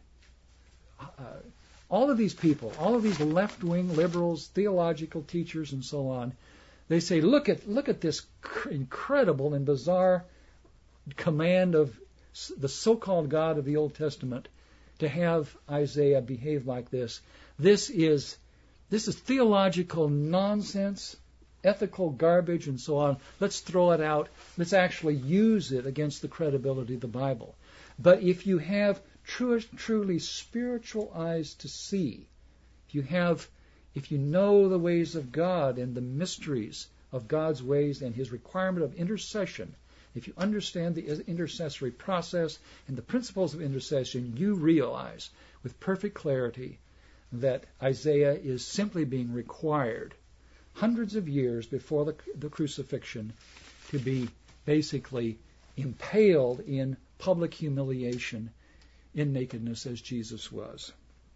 uh, all of these people, all of these left-wing liberals, theological teachers, and so on, they say, look at look at this cr- incredible and bizarre command of the so-called God of the Old Testament to have Isaiah behave like this. This is this is theological nonsense, ethical garbage, and so on. Let's throw it out. Let's actually use it against the credibility of the Bible. But if you have true, truly spiritual eyes to see, if you have, if you know the ways of God and the mysteries of God's ways and His requirement of intercession, if you understand the intercessory process and the principles of intercession, you realize with perfect clarity that Isaiah is simply being required hundreds of years before the, the crucifixion to be basically impaled in public humiliation in nakedness as Jesus was.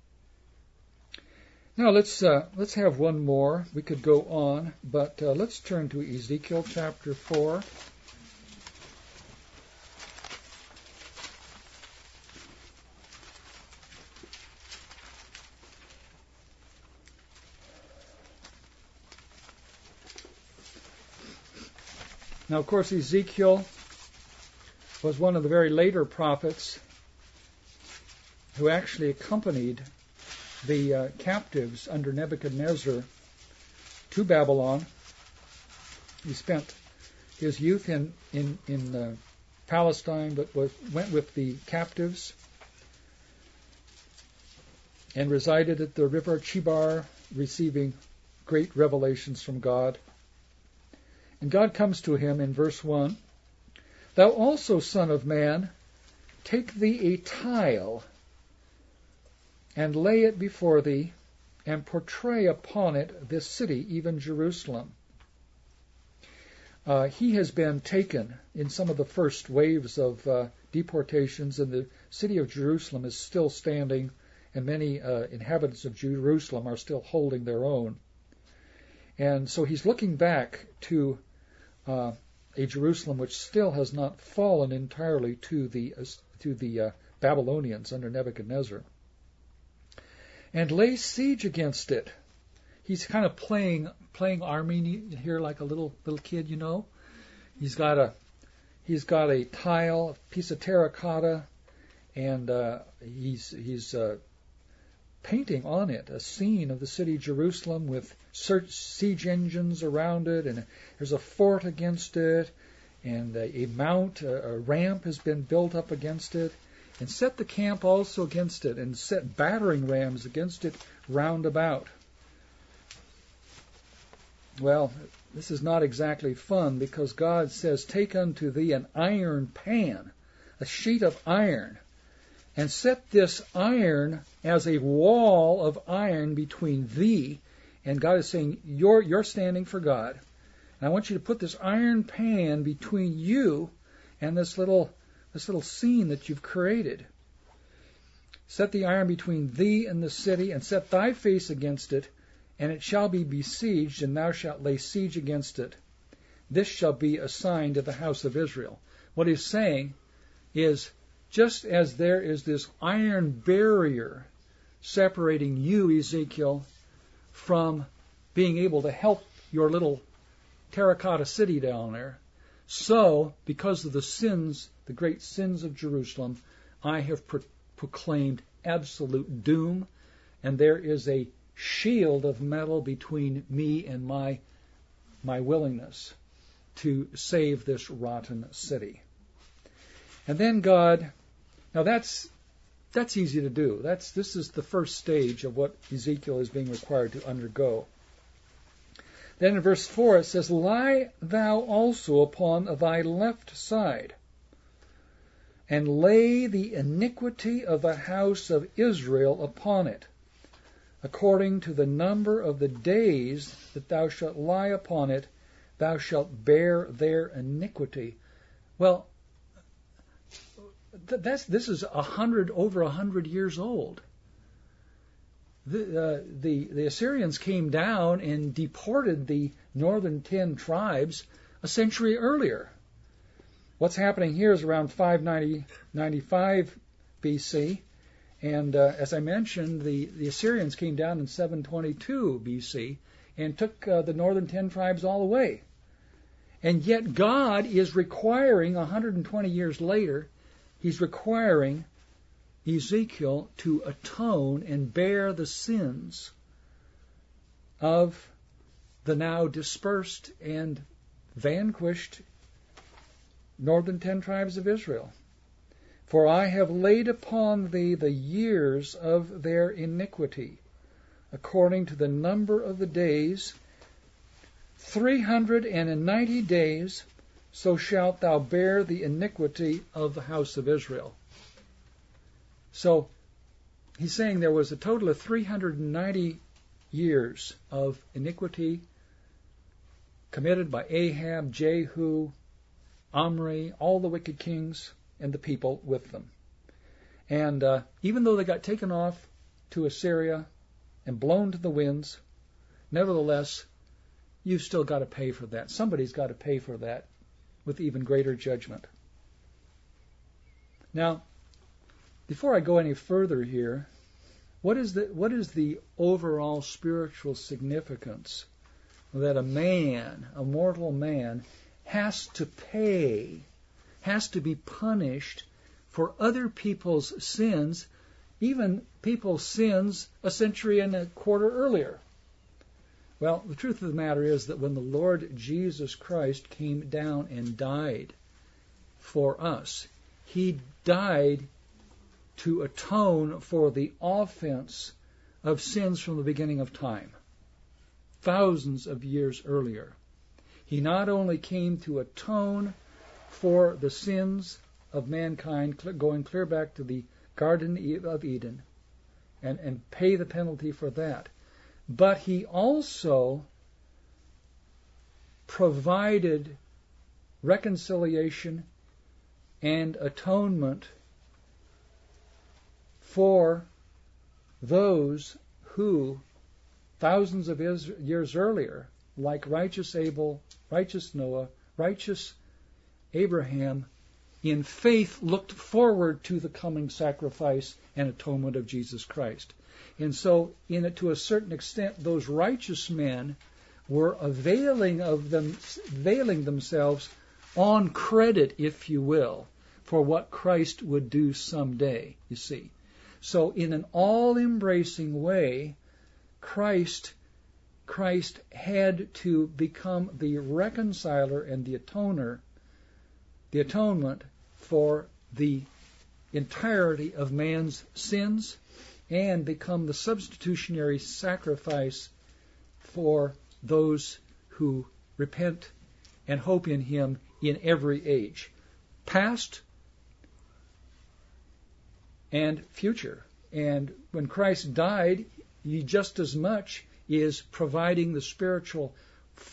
Now let's uh, let's have one more. We could go on, but uh, let's turn to Ezekiel chapter four. Now, of course, Ezekiel was one of the very later prophets who actually accompanied the uh, captives under Nebuchadnezzar to Babylon. He spent his youth in in, in uh, Palestine, but was, went with the captives and resided at the river Chebar, receiving great revelations from God. And God comes to him in verse one, Thou also, son of man, take thee a tile, and lay it before thee, and portray upon it this city, even Jerusalem. Uh, he has been taken in some of the first waves of uh, deportations, and the city of Jerusalem is still standing, and many uh, inhabitants of Jerusalem are still holding their own. And so he's looking back to uh, a Jerusalem which still has not fallen entirely to the uh, to the uh, Babylonians under Nebuchadnezzar, and lay siege against it. He's kind of playing playing Armenian here like a little little kid, you know. He's got a he's got a tile, a piece of terracotta, and uh, he's he's uh, painting on it a scene of the city Jerusalem with siege engines around it, and there's a fort against it, and a, a mount, a, a ramp has been built up against it, and set the camp also against it, and set battering rams against it round about. Well, this is not exactly fun, because God says, Take unto thee an iron pan, a sheet of iron, and set this iron as a wall of iron between thee. And God is saying, you're, you're standing for God. And I want you to put this iron pan between you and this little this little scene that you've created. Set the iron between thee and the city, and set thy face against it, and it shall be besieged, and thou shalt lay siege against it. This shall be a sign to the house of Israel. What he's saying is, just as there is this iron barrier separating you, Ezekiel, from being able to help your little terracotta city down there, so, because of the sins, the great sins of Jerusalem, I have pro- proclaimed absolute doom, and there is a shield of metal between me and my my willingness to save this rotten city. And then God, now that's that's easy to do. That's this is the first stage of what Ezekiel is being required to undergo. Then in verse four it says, Lie thou also upon thy left side, and lay the iniquity of the house of Israel upon it, according to the number of the days that thou shalt lie upon it, thou shalt bear their iniquity. Well, th- that's this is a hundred over a hundred years old. The, uh, the the Assyrians came down and deported the northern ten tribes a century earlier. What's happening here is around five ninety-five B C, and uh, as I mentioned, the, the Assyrians came down in seven twenty-two B C and took uh, the northern ten tribes all away. And yet God is requiring, one hundred twenty years later, He's requiring Ezekiel to atone and bear the sins of the now dispersed and vanquished northern ten tribes of Israel. For I have laid upon thee the years of their iniquity, according to the number of the days, three hundred and ninety days, so shalt thou bear the iniquity of the house of Israel. So he's saying there was a total of three hundred ninety years of iniquity committed by Ahab, Jehu, Omri, all the wicked kings, and the people with them. And uh, even though they got taken off to Assyria and blown to the winds, nevertheless, you've still got to pay for that. Somebody's got to pay for that with even greater judgment. Now, before I go any further here, what is the what is the overall spiritual significance that a man, a mortal man, has to pay, has to be punished for other people's sins, even people's sins a century and a quarter earlier? Well, the truth of the matter is that when the Lord Jesus Christ came down and died for us, He died to atone for the offense of sins from the beginning of time, thousands of years earlier. He not only came to atone for the sins of mankind, going clear back to the Garden of Eden, and, and pay the penalty for that, but He also provided reconciliation and atonement for those who, thousands of years earlier, like righteous Abel, righteous Noah, righteous Abraham, in faith looked forward to the coming sacrifice and atonement of Jesus Christ. And so, in it, to a certain extent, those righteous men were availing of them, availing themselves on credit, if you will, for what Christ would do someday, you see. So in an all-embracing way, Christ Christ had to become the reconciler and the atoner, the atonement for the entirety of man's sins, and become the substitutionary sacrifice for those who repent and hope in Him in every age, past and future. And when Christ died, He just as much is providing the spiritual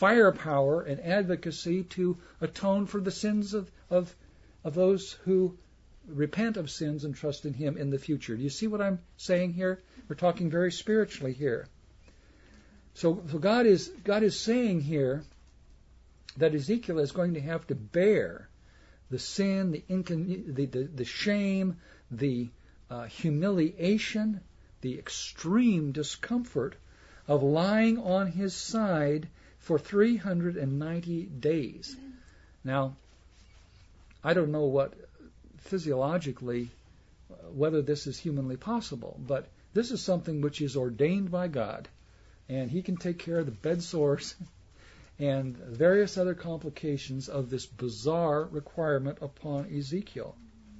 firepower and advocacy to atone for the sins of, of, of those who repent of sins and trust in him in the future. Do you see what I'm saying here? We're talking very spiritually here. So, so God is God is saying here that Ezekiel is going to have to bear the sin, the incon- the, the, the shame, the uh, humiliation, the extreme discomfort of lying on his side for three hundred ninety days. Now, I don't know what physiologically, uh, whether this is humanly possible, but this is something which is ordained by God, and he can take care of the bed sores and various other complications of this bizarre requirement upon Ezekiel.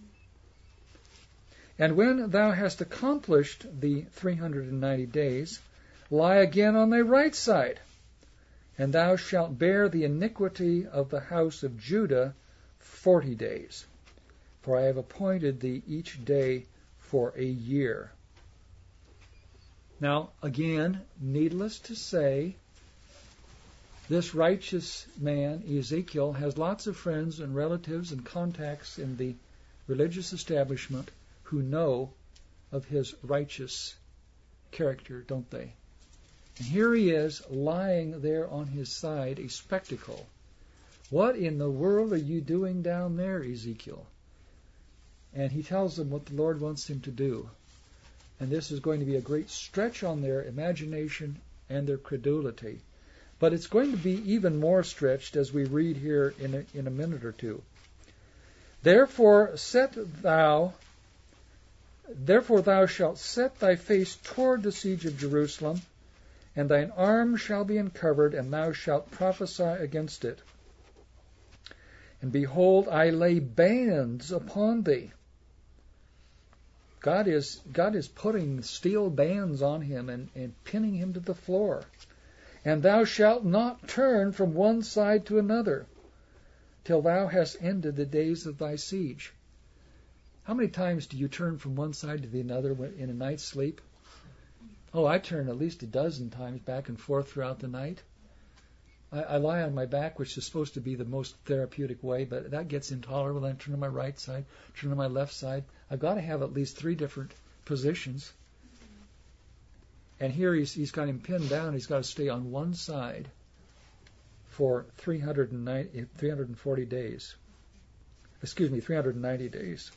And when thou hast accomplished the three hundred ninety days, lie again on thy right side, and thou shalt bear the iniquity of the house of Judah forty days. For I have appointed thee each day for a year. Now, again, needless to say, this righteous man, Ezekiel, has lots of friends and relatives and contacts in the religious establishment who know of his righteous character, don't they? And here he is, lying there on his side, a spectacle. What in the world are you doing down there, Ezekiel? And he tells them what the Lord wants him to do. And this is going to be a great stretch on their imagination and their credulity. But it's going to be even more stretched as we read here in a, in a minute or two. Therefore set thou, therefore thou shalt set thy face toward the siege of Jerusalem, and thine arm shall be uncovered, and thou shalt prophesy against it. And behold, I lay bands upon thee. God is God is putting steel bands on him and, and pinning him to the floor. And thou shalt not turn from one side to another, till thou hast ended the days of thy siege. How many times do you turn from one side to the other in a night's sleep? Oh, I turn at least a dozen times back and forth throughout the night. I, I lie on my back, which is supposed to be the most therapeutic way, but that gets intolerable. Then I turn to my right side, turn to my left side. I've got to have at least three different positions. And here he's, he's got him pinned down. He's got to stay on one side for three hundred ninety, three hundred forty days. Excuse me, three hundred ninety days.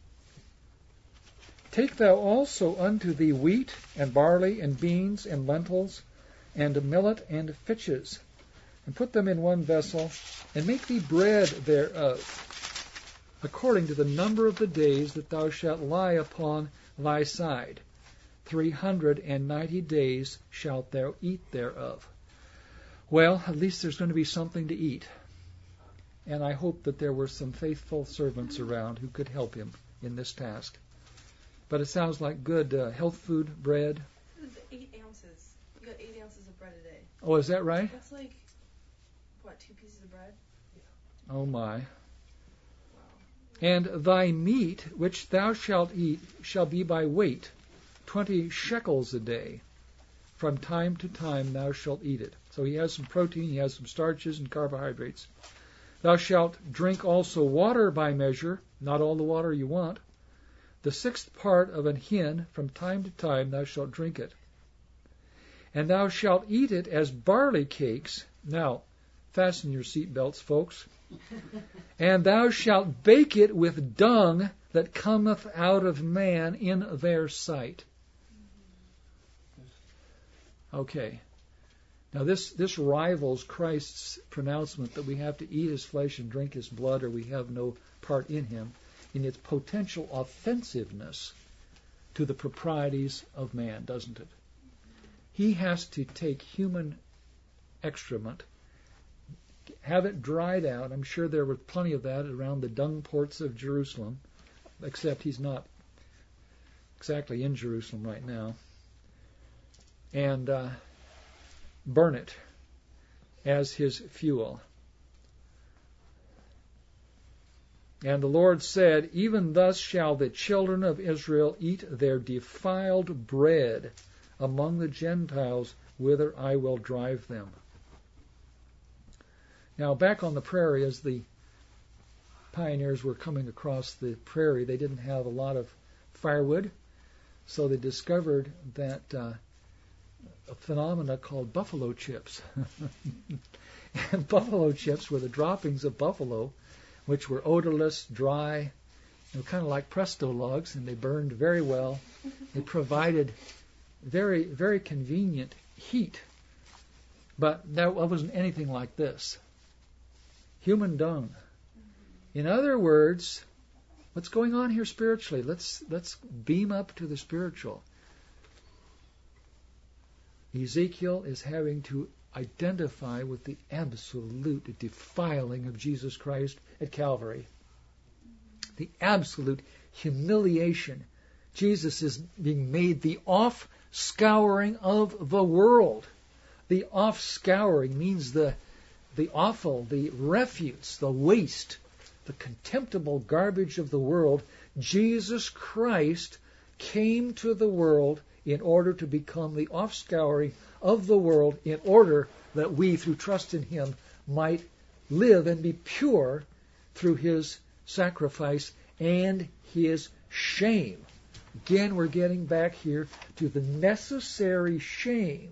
Take thou also unto thee wheat, and barley, and beans, and lentils, and millet, and fitches, and put them in one vessel, and make thee bread thereof, according to the number of the days that thou shalt lie upon thy side. Three hundred and ninety days shalt thou eat thereof. Well, at least there's going to be something to eat. And I hope that there were some faithful servants around who could help him in this task. But it sounds like good uh, health food, bread. It's eight ounces. You got eight ounces of bread a day. Oh, is that right? That's like, what, two pieces of bread? Oh, my. Wow. And thy meat, which thou shalt eat, shall be by weight, twenty shekels a day. From time to time thou shalt eat it. So he has some protein, he has some starches and carbohydrates. Thou shalt drink also water by measure, not all the water you want. The sixth part of an hin, from time to time thou shalt drink it. And thou shalt eat it as barley cakes. Now, fasten your seat belts, folks. And thou shalt bake it with dung that cometh out of man in their sight. Okay. Now this, this rivals Christ's pronouncement that we have to eat his flesh and drink his blood or we have no part in him, in its potential offensiveness to the proprieties of man, doesn't it? He has to take human excrement, have it dried out. I'm sure there was plenty of that around the dung ports of Jerusalem, except he's not exactly in Jerusalem right now. And uh, burn it as his fuel. And the Lord said, even thus shall the children of Israel eat their defiled bread among the Gentiles, whither I will drive them. Now, back on the prairie, as the pioneers were coming across the prairie, they didn't have a lot of firewood, so they discovered that uh, a phenomena called buffalo chips. And buffalo chips were the droppings of buffalo, which were odorless, dry, you know, kind of like Presto logs, and they burned very well. They provided very, very convenient heat. But that wasn't anything like this. Human dung. In other words, what's going on here spiritually? Let's let's beam up to the spiritual. Ezekiel is having to identify with the absolute defiling of Jesus Christ at Calvary. The absolute humiliation. Jesus is being made the off-scouring of the world. The off-scouring means the, the offal, the refuse, the waste, the contemptible garbage of the world. Jesus Christ came to the world in order to become the offscouring of the world, in order that we, through trust in Him, might live and be pure through His sacrifice and His shame. Again, we're getting back here to the necessary shame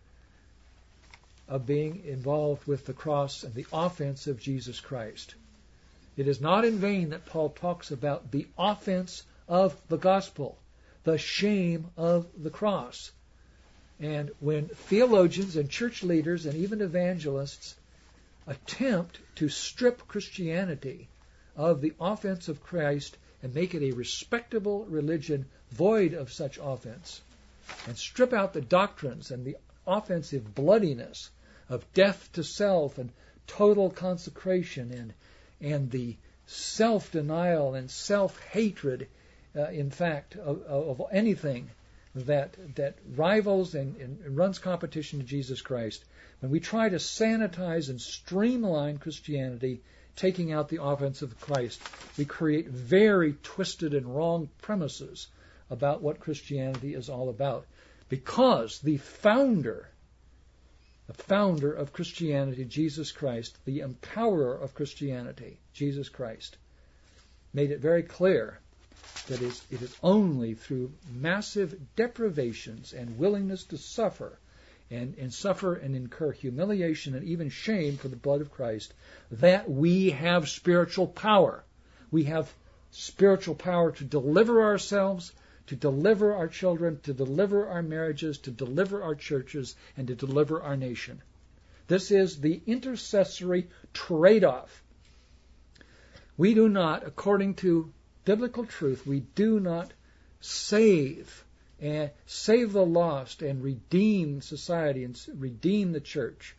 of being involved with the cross and the offense of Jesus Christ. It is not in vain that Paul talks about the offense of the gospel, the shame of the cross. And when theologians and church leaders and even evangelists attempt to strip Christianity of the offense of Christ and make it a respectable religion void of such offense, and strip out the doctrines and the offensive bloodiness of death to self and total consecration and and the self-denial and self-hatred, uh, in fact, of, of anything that that rivals and, and runs competition to Jesus Christ, when we try to sanitize and streamline Christianity, taking out the offense of Christ, we create very twisted and wrong premises about what Christianity is all about. Because the founder, the founder of Christianity, Jesus Christ, the empowerer of Christianity, Jesus Christ, made it very clear that it is only through massive deprivations and willingness to suffer and, and suffer and incur humiliation and even shame for the blood of Christ that we have spiritual power. We have spiritual power to deliver ourselves, to deliver our children, to deliver our marriages, to deliver our churches, and to deliver our nation. This is the intercessory trade-off. We do not, according to biblical truth, we do not save and save the lost and redeem society and redeem the church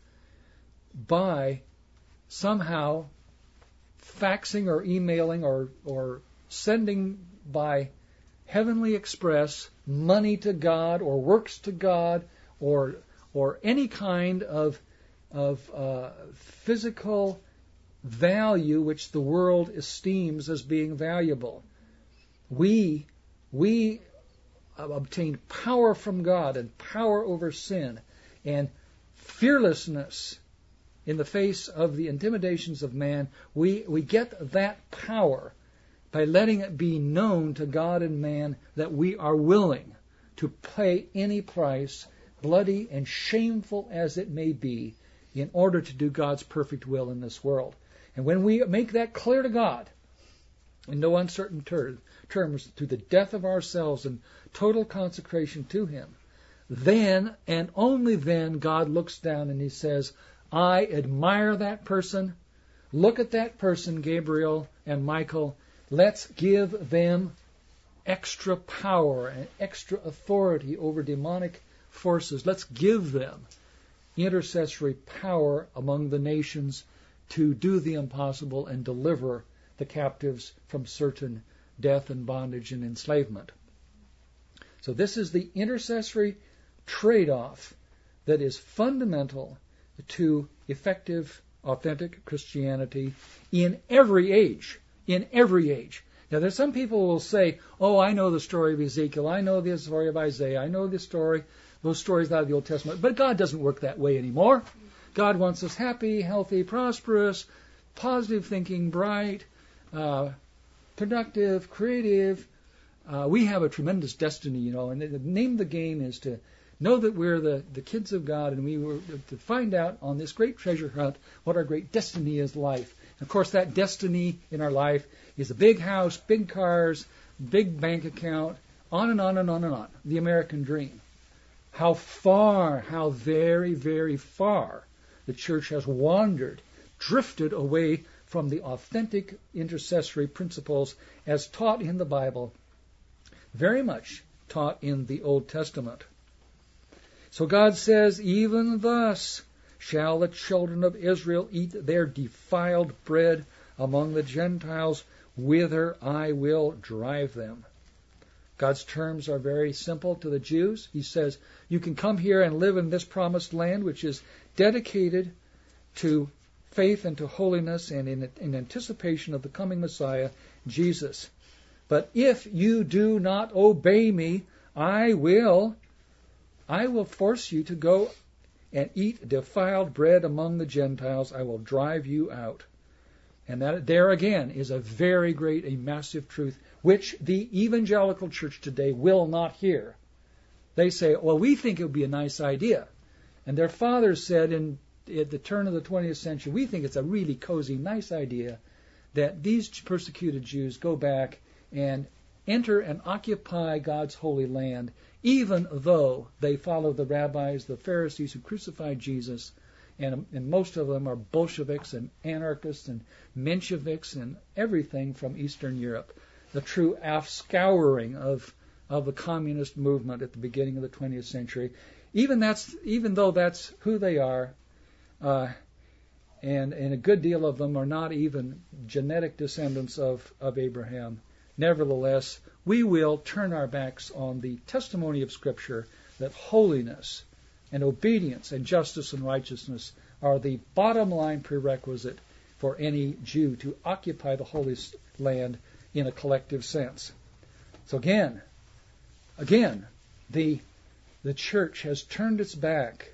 by somehow faxing or emailing or, or sending by Heavenly Express money to God or works to God or or any kind of of uh, physical value which the world esteems as being valuable. We we obtain power from God and power over sin and fearlessness in the face of the intimidations of man. We we get that power by letting it be known to God and man that we are willing to pay any price, bloody and shameful as it may be, in order to do God's perfect will in this world. And when we make that clear to God, in no uncertain ter- terms, through the death of ourselves and total consecration to Him, then and only then God looks down and He says, I admire that person. Look at that person, Gabriel and Michael. Let's give them extra power and extra authority over demonic forces. Let's give them intercessory power among the nations to do the impossible and deliver the captives from certain death and bondage and enslavement. So this is the intercessory trade-off that is fundamental to effective, authentic Christianity in every age. In every age. Now, there's some people who will say, oh, I know the story of Ezekiel, I know the story of Isaiah, I know the story, those stories out of the Old Testament, but God doesn't work that way anymore. God wants us happy, healthy, prosperous, positive thinking, bright, uh, productive, creative. Uh, we have a tremendous destiny, you know, and the name of the game is to know that we're the, the kids of God, and we were to find out on this great treasure hunt what our great destiny is life. And of course, that destiny in our life is a big house, big cars, big bank account, on and on and on and on. The American dream. How far, how very, very far the church has wandered, drifted away from the authentic intercessory principles as taught in the Bible, very much taught in the Old Testament. So God says, even thus shall the children of Israel eat their defiled bread among the Gentiles, whither I will drive them. God's terms are very simple to the Jews. He says, you can come here and live in this promised land, which is dedicated to faith and to holiness and in, in anticipation of the coming Messiah, Jesus. But if you do not obey me, I will, I will force you to go and eat defiled bread among the Gentiles. I will drive you out. And that there again is a very great, a massive truth, which the evangelical church today will not hear. They say, well, we think it would be a nice idea. And their fathers said in at the turn of the twentieth century, we think it's a really cozy, nice idea that these persecuted Jews go back and enter and occupy God's holy land, even though they follow the rabbis, the Pharisees who crucified Jesus, and, and most of them are Bolsheviks and anarchists and Mensheviks and everything from Eastern Europe. The true offscouring of of the communist movement at the beginning of the twentieth century. Even that's even though that's who they are, uh, and and a good deal of them are not even genetic descendants of of Abraham. Nevertheless, we will turn our backs on the testimony of Scripture that holiness and obedience and justice and righteousness are the bottom line prerequisite for any Jew to occupy the Holy Land in a collective sense. So again, again, the the church has turned its back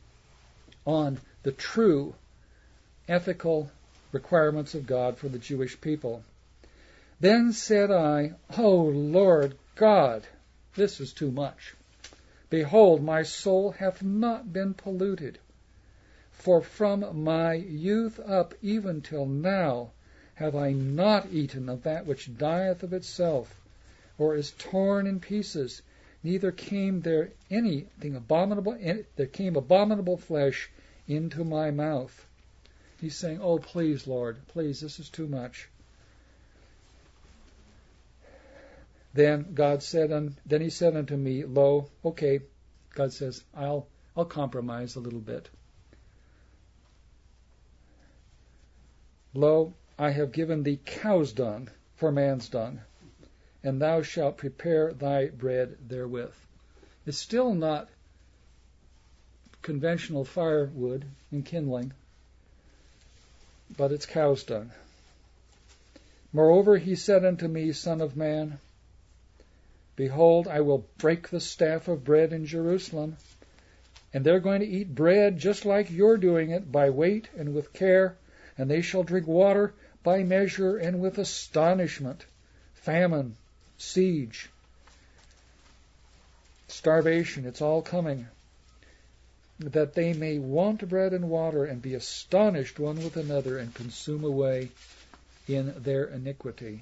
on the true ethical requirements of God for the Jewish people. Then said I, O Lord God, this is too much. Behold, my soul hath not been polluted, for from my youth up even till now have I not eaten of that which dieth of itself, or is torn in pieces, neither came there anything abominable, there came abominable flesh into my mouth. He's saying, oh, please, Lord, please, this is too much. Then God said, un, then he said unto me, lo, okay, God says, I'll, I'll compromise a little bit. Lo, I have given thee cow's dung for man's dung, and thou shalt prepare thy bread therewith. It's still not conventional firewood and kindling, but it's cow's dung. Moreover, he said unto me, Son of man, behold, I will break the staff of bread in Jerusalem, and they're going to eat bread just like you're doing it, by weight and with care, and they shall drink water by measure and with astonishment, famine, siege, starvation, it's all coming, that they may want bread and water and be astonished one with another and consume away in their iniquity.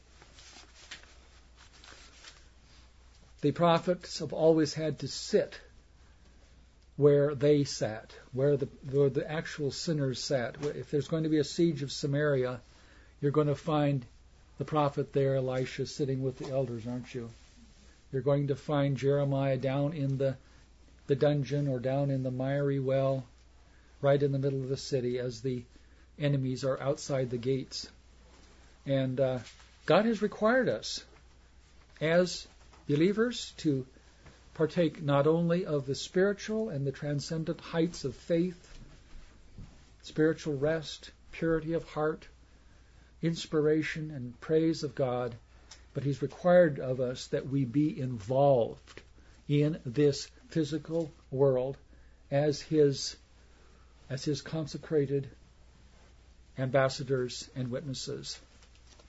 The prophets have always had to sit where they sat, where the, where the actual sinners sat. If there's going to be a siege of Samaria, you're going to find the prophet there, Elisha, sitting with the elders, aren't you? You're going to find Jeremiah down in the, the dungeon or down in the miry well, right in the middle of the city as the enemies are outside the gates. And uh, God has required us as believers to partake not only of the spiritual and the transcendent heights of faith, spiritual rest, purity of heart, inspiration and praise of God, but He's required of us that we be involved in this physical world as His as His consecrated ambassadors and witnesses.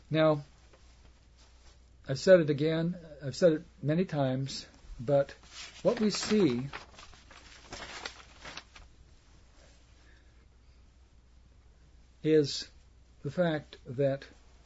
Now, I've said it again, I've said it many times, but what we see is the fact that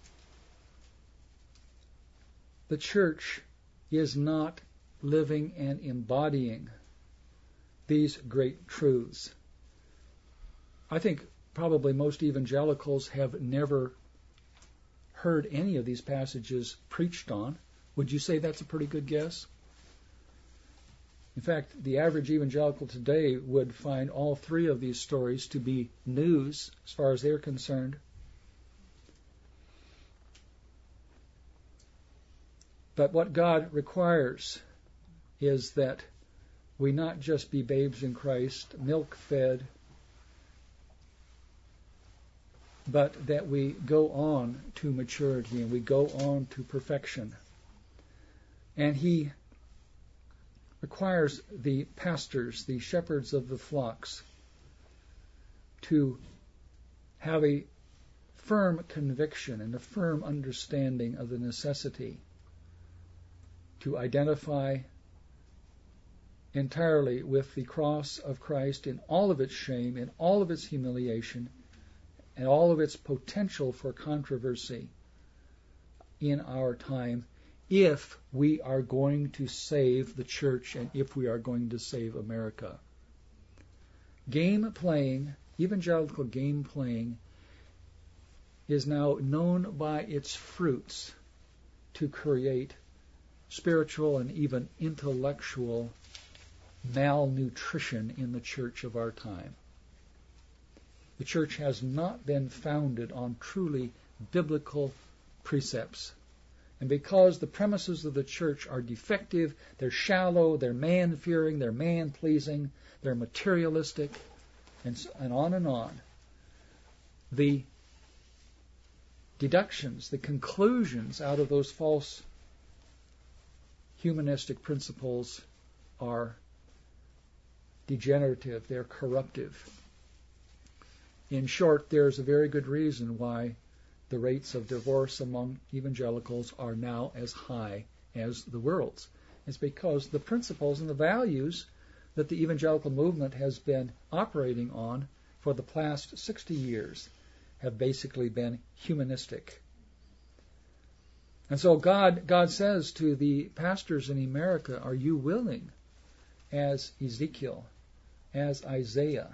the church is not living and embodying these great truths. I think probably most evangelicals have never heard any of these passages preached on. Would you say that's a pretty good guess? In fact, the average evangelical today would find all three of these stories to be news as far as they're concerned. But what God requires is that we not just be babes in Christ, milk-fed, but that we go on to maturity and we go on to perfection. And He requires the pastors, the shepherds of the flocks, to have a firm conviction and a firm understanding of the necessity to identify entirely with the cross of Christ in all of its shame, in all of its humiliation, and all of its potential for controversy in our time, if we are going to save the church and if we are going to save America. Game playing, evangelical game playing, is now known by its fruits to create spiritual and even intellectual malnutrition in the church of our time. The church has not been founded on truly biblical precepts. And because the premises of the church are defective, they're shallow, they're man-fearing, they're man-pleasing, they're materialistic, and, so, and on and on, the deductions, the conclusions out of those false humanistic principles are degenerative, they're corruptive. In short, there's a very good reason why the rates of divorce among evangelicals are now as high as the world's. It's because the principles and the values that the evangelical movement has been operating on for the past sixty years have basically been humanistic. And so God, God says to the pastors in America, are you willing, as Ezekiel, as Isaiah,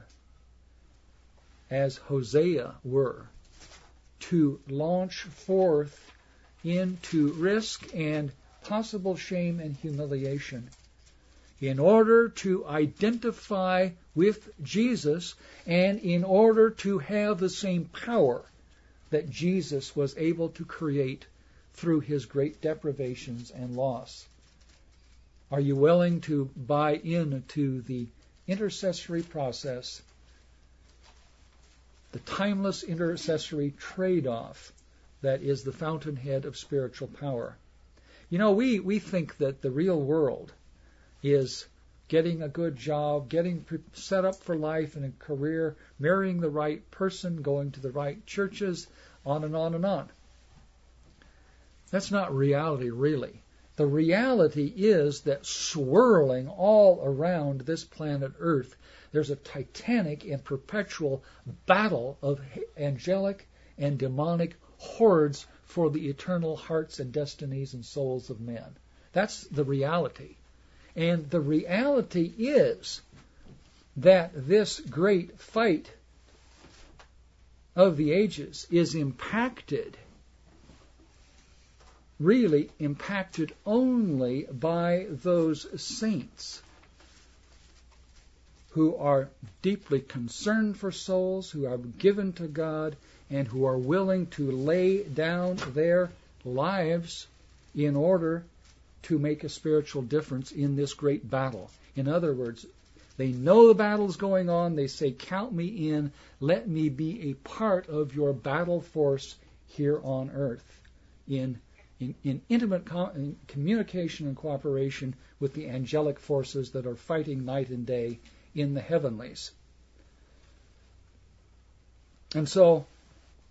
as Hosea were, to launch forth into risk and possible shame and humiliation in order to identify with Jesus and in order to have the same power that Jesus was able to create through his great deprivations and loss? Are you willing to buy into the intercessory process, the timeless intercessory trade-off that is the fountainhead of spiritual power? You know, we, we think that the real world is getting a good job, getting set up for life and a career, marrying the right person, going to the right churches, on and on and on. That's not reality, really. The reality is that swirling all around this planet Earth, there's a titanic and perpetual battle of angelic and demonic hordes for the eternal hearts and destinies and souls of men. That's the reality. And the reality is that this great fight of the ages is impacted, really impacted only by those saints who are deeply concerned for souls, who are given to God, and who are willing to lay down their lives in order to make a spiritual difference in this great battle. In other words, they know the battle's going on. They say, count me in. Let me be a part of your battle force here on earth in, in, in intimate com- in communication and cooperation with the angelic forces that are fighting night and day in the heavenlies. And so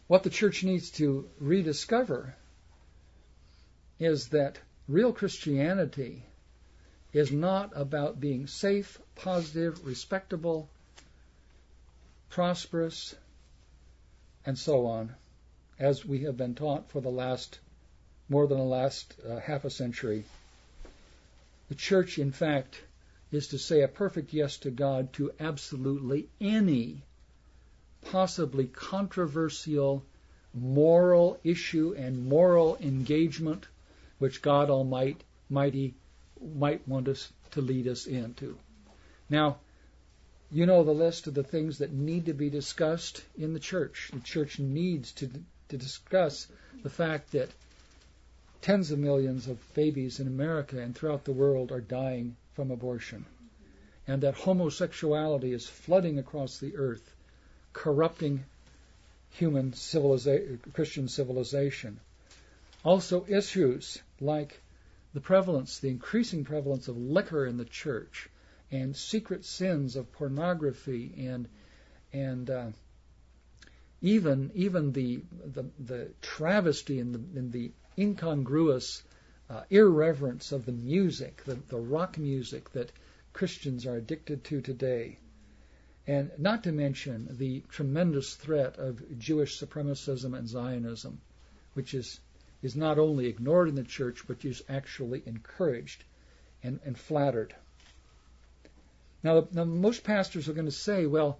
what the church needs to rediscover is that real Christianity is not about being safe, positive, respectable, prosperous, and so on, as we have been taught for the last, more than the last uh, half a century. The church, in fact, is to say a perfect yes to God to absolutely any possibly controversial moral issue and moral engagement which God Almighty might want us to lead us into. Now, you know the list of the things that need to be discussed in the church. The church needs to, to discuss the fact that tens of millions of babies in America and throughout the world are dying from abortion, and that homosexuality is flooding across the earth, corrupting human civiliza- Christian civilization. Also issues like the prevalence, the increasing prevalence of liquor in the church, and secret sins of pornography, and and uh, even even the, the the travesty and the, and the incongruous uh, irreverence of the music, the, the rock music that Christians are addicted to today. And not to mention the tremendous threat of Jewish supremacism and Zionism, which is, is not only ignored in the church, but is actually encouraged and, and flattered. Now, now, most pastors are going to say, well,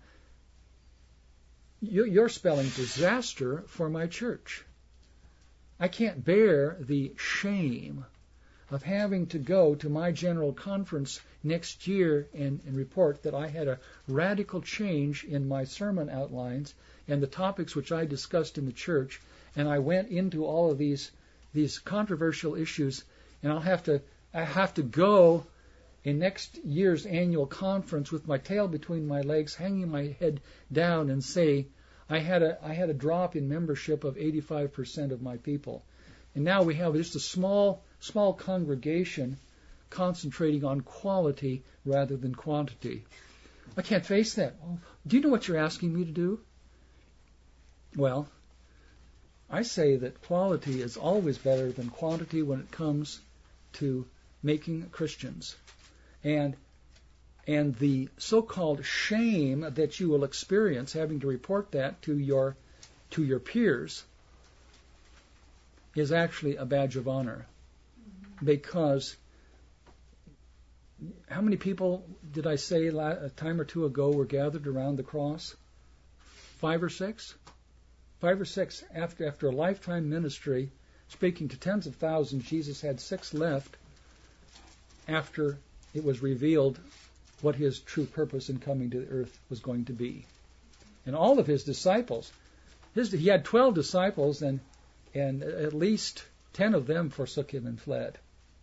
you, you're spelling disaster for my church. I can't bear the shame of having to go to my general conference next year and, and report that I had a radical change in my sermon outlines and the topics which I discussed in the church, and I went into all of these these controversial issues, and I'll have to I have to go in next year's annual conference with my tail between my legs, hanging my head down, and say I had a I had a drop in membership of eighty-five percent of my people, and now we have just a small small congregation concentrating on quality rather than quantity. I can't face that. Do you know what you're asking me to do? Well, I say that quality is always better than quantity when it comes to making Christians. And and the so-called shame that you will experience having to report that to your to your peers is actually a badge of honor. Because how many people did I say a time or two ago were gathered around the cross? Five or six? Five or six. After after a lifetime ministry, speaking to tens of thousands, Jesus had six left after it was revealed what his true purpose in coming to the earth was going to be. And all of his disciples, his, he had twelve disciples, and and at least ten of them forsook him and fled.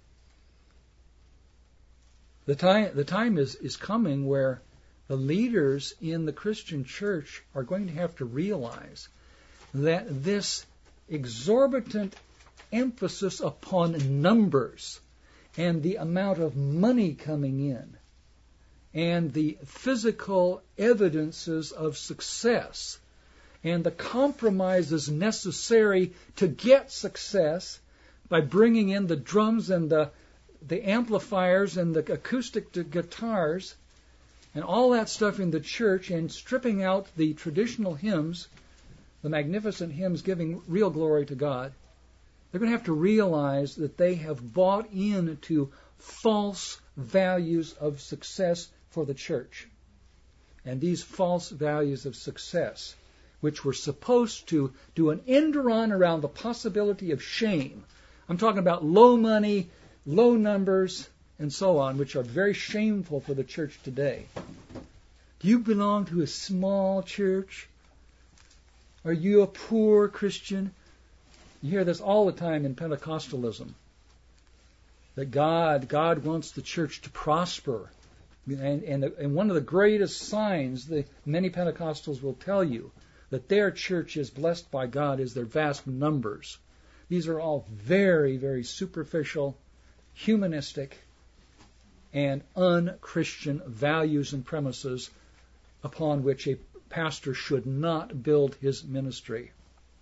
The time, the time is, is coming where the leaders in the Christian church are going to have to realize that this exorbitant emphasis upon numbers and the amount of money coming in and the physical evidences of success and the compromises necessary to get success by bringing in the drums and the the amplifiers and the acoustic guitars and all that stuff in the church, and stripping out the traditional hymns, the magnificent hymns giving real glory to God, they're going to have to realize that they have bought into false values of success for the church. And these false values of success, which were supposed to do an end run around the possibility of shame. I'm talking about low money, low numbers, and so on, which are very shameful for the church today. Do you belong to a small church? Are you a poor Christian? You hear this all the time in Pentecostalism. That God, God wants the church to prosper. And, and, and one of the greatest signs that many Pentecostals will tell you that their church is blessed by God is their vast numbers. These are all very, very superficial, humanistic, and un-Christian values and premises upon which a pastor should not build his ministry.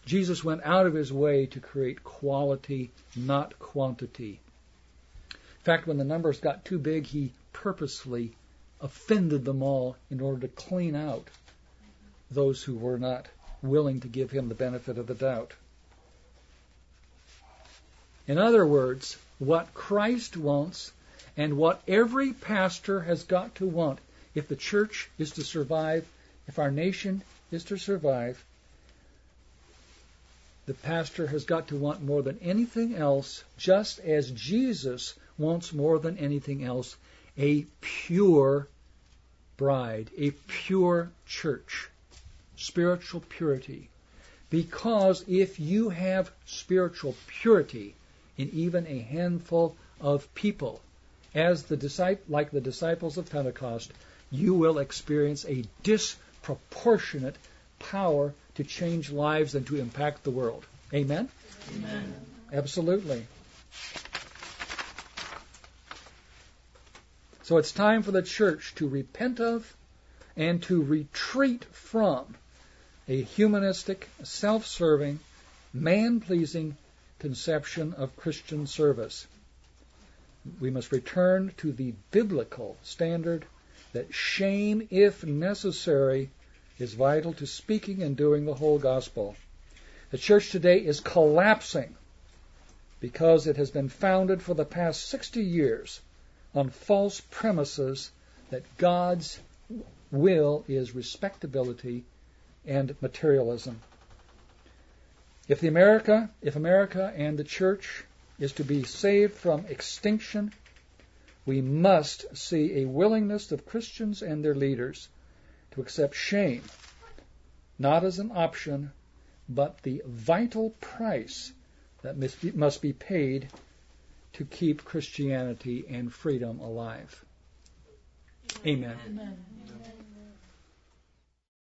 Jesus went out of his way to create quality, not quantity. In fact, when the numbers got too big, he purposely offended them all in order to clean out those who were not willing to give him the benefit of the doubt. In other words, what Christ wants and what every pastor has got to want if the church is to survive, if our nation is to survive, the pastor has got to want more than anything else, just as Jesus wants more than anything else, a pure bride, a pure church, spiritual purity. Because if you have spiritual purity in even a handful of people, as the disciple, like the disciples of Pentecost, you will experience a disproportionate power to change lives and to impact the world. Amen? Amen. Absolutely. So it's time for the church to repent of and to retreat from a humanistic, self-serving, man-pleasing conception of Christian service. We must return to the biblical standard that shame, if necessary, is vital to speaking and doing the whole gospel. The church today is collapsing because it has been founded for the past sixty years on false premises that God's will is respectability and materialism. If the America, if America and the church is to be saved from extinction, we must see a willingness of Christians and their leaders to accept shame, not as an option, but the vital price that must be, must be paid to keep Christianity and freedom alive. Amen. Amen.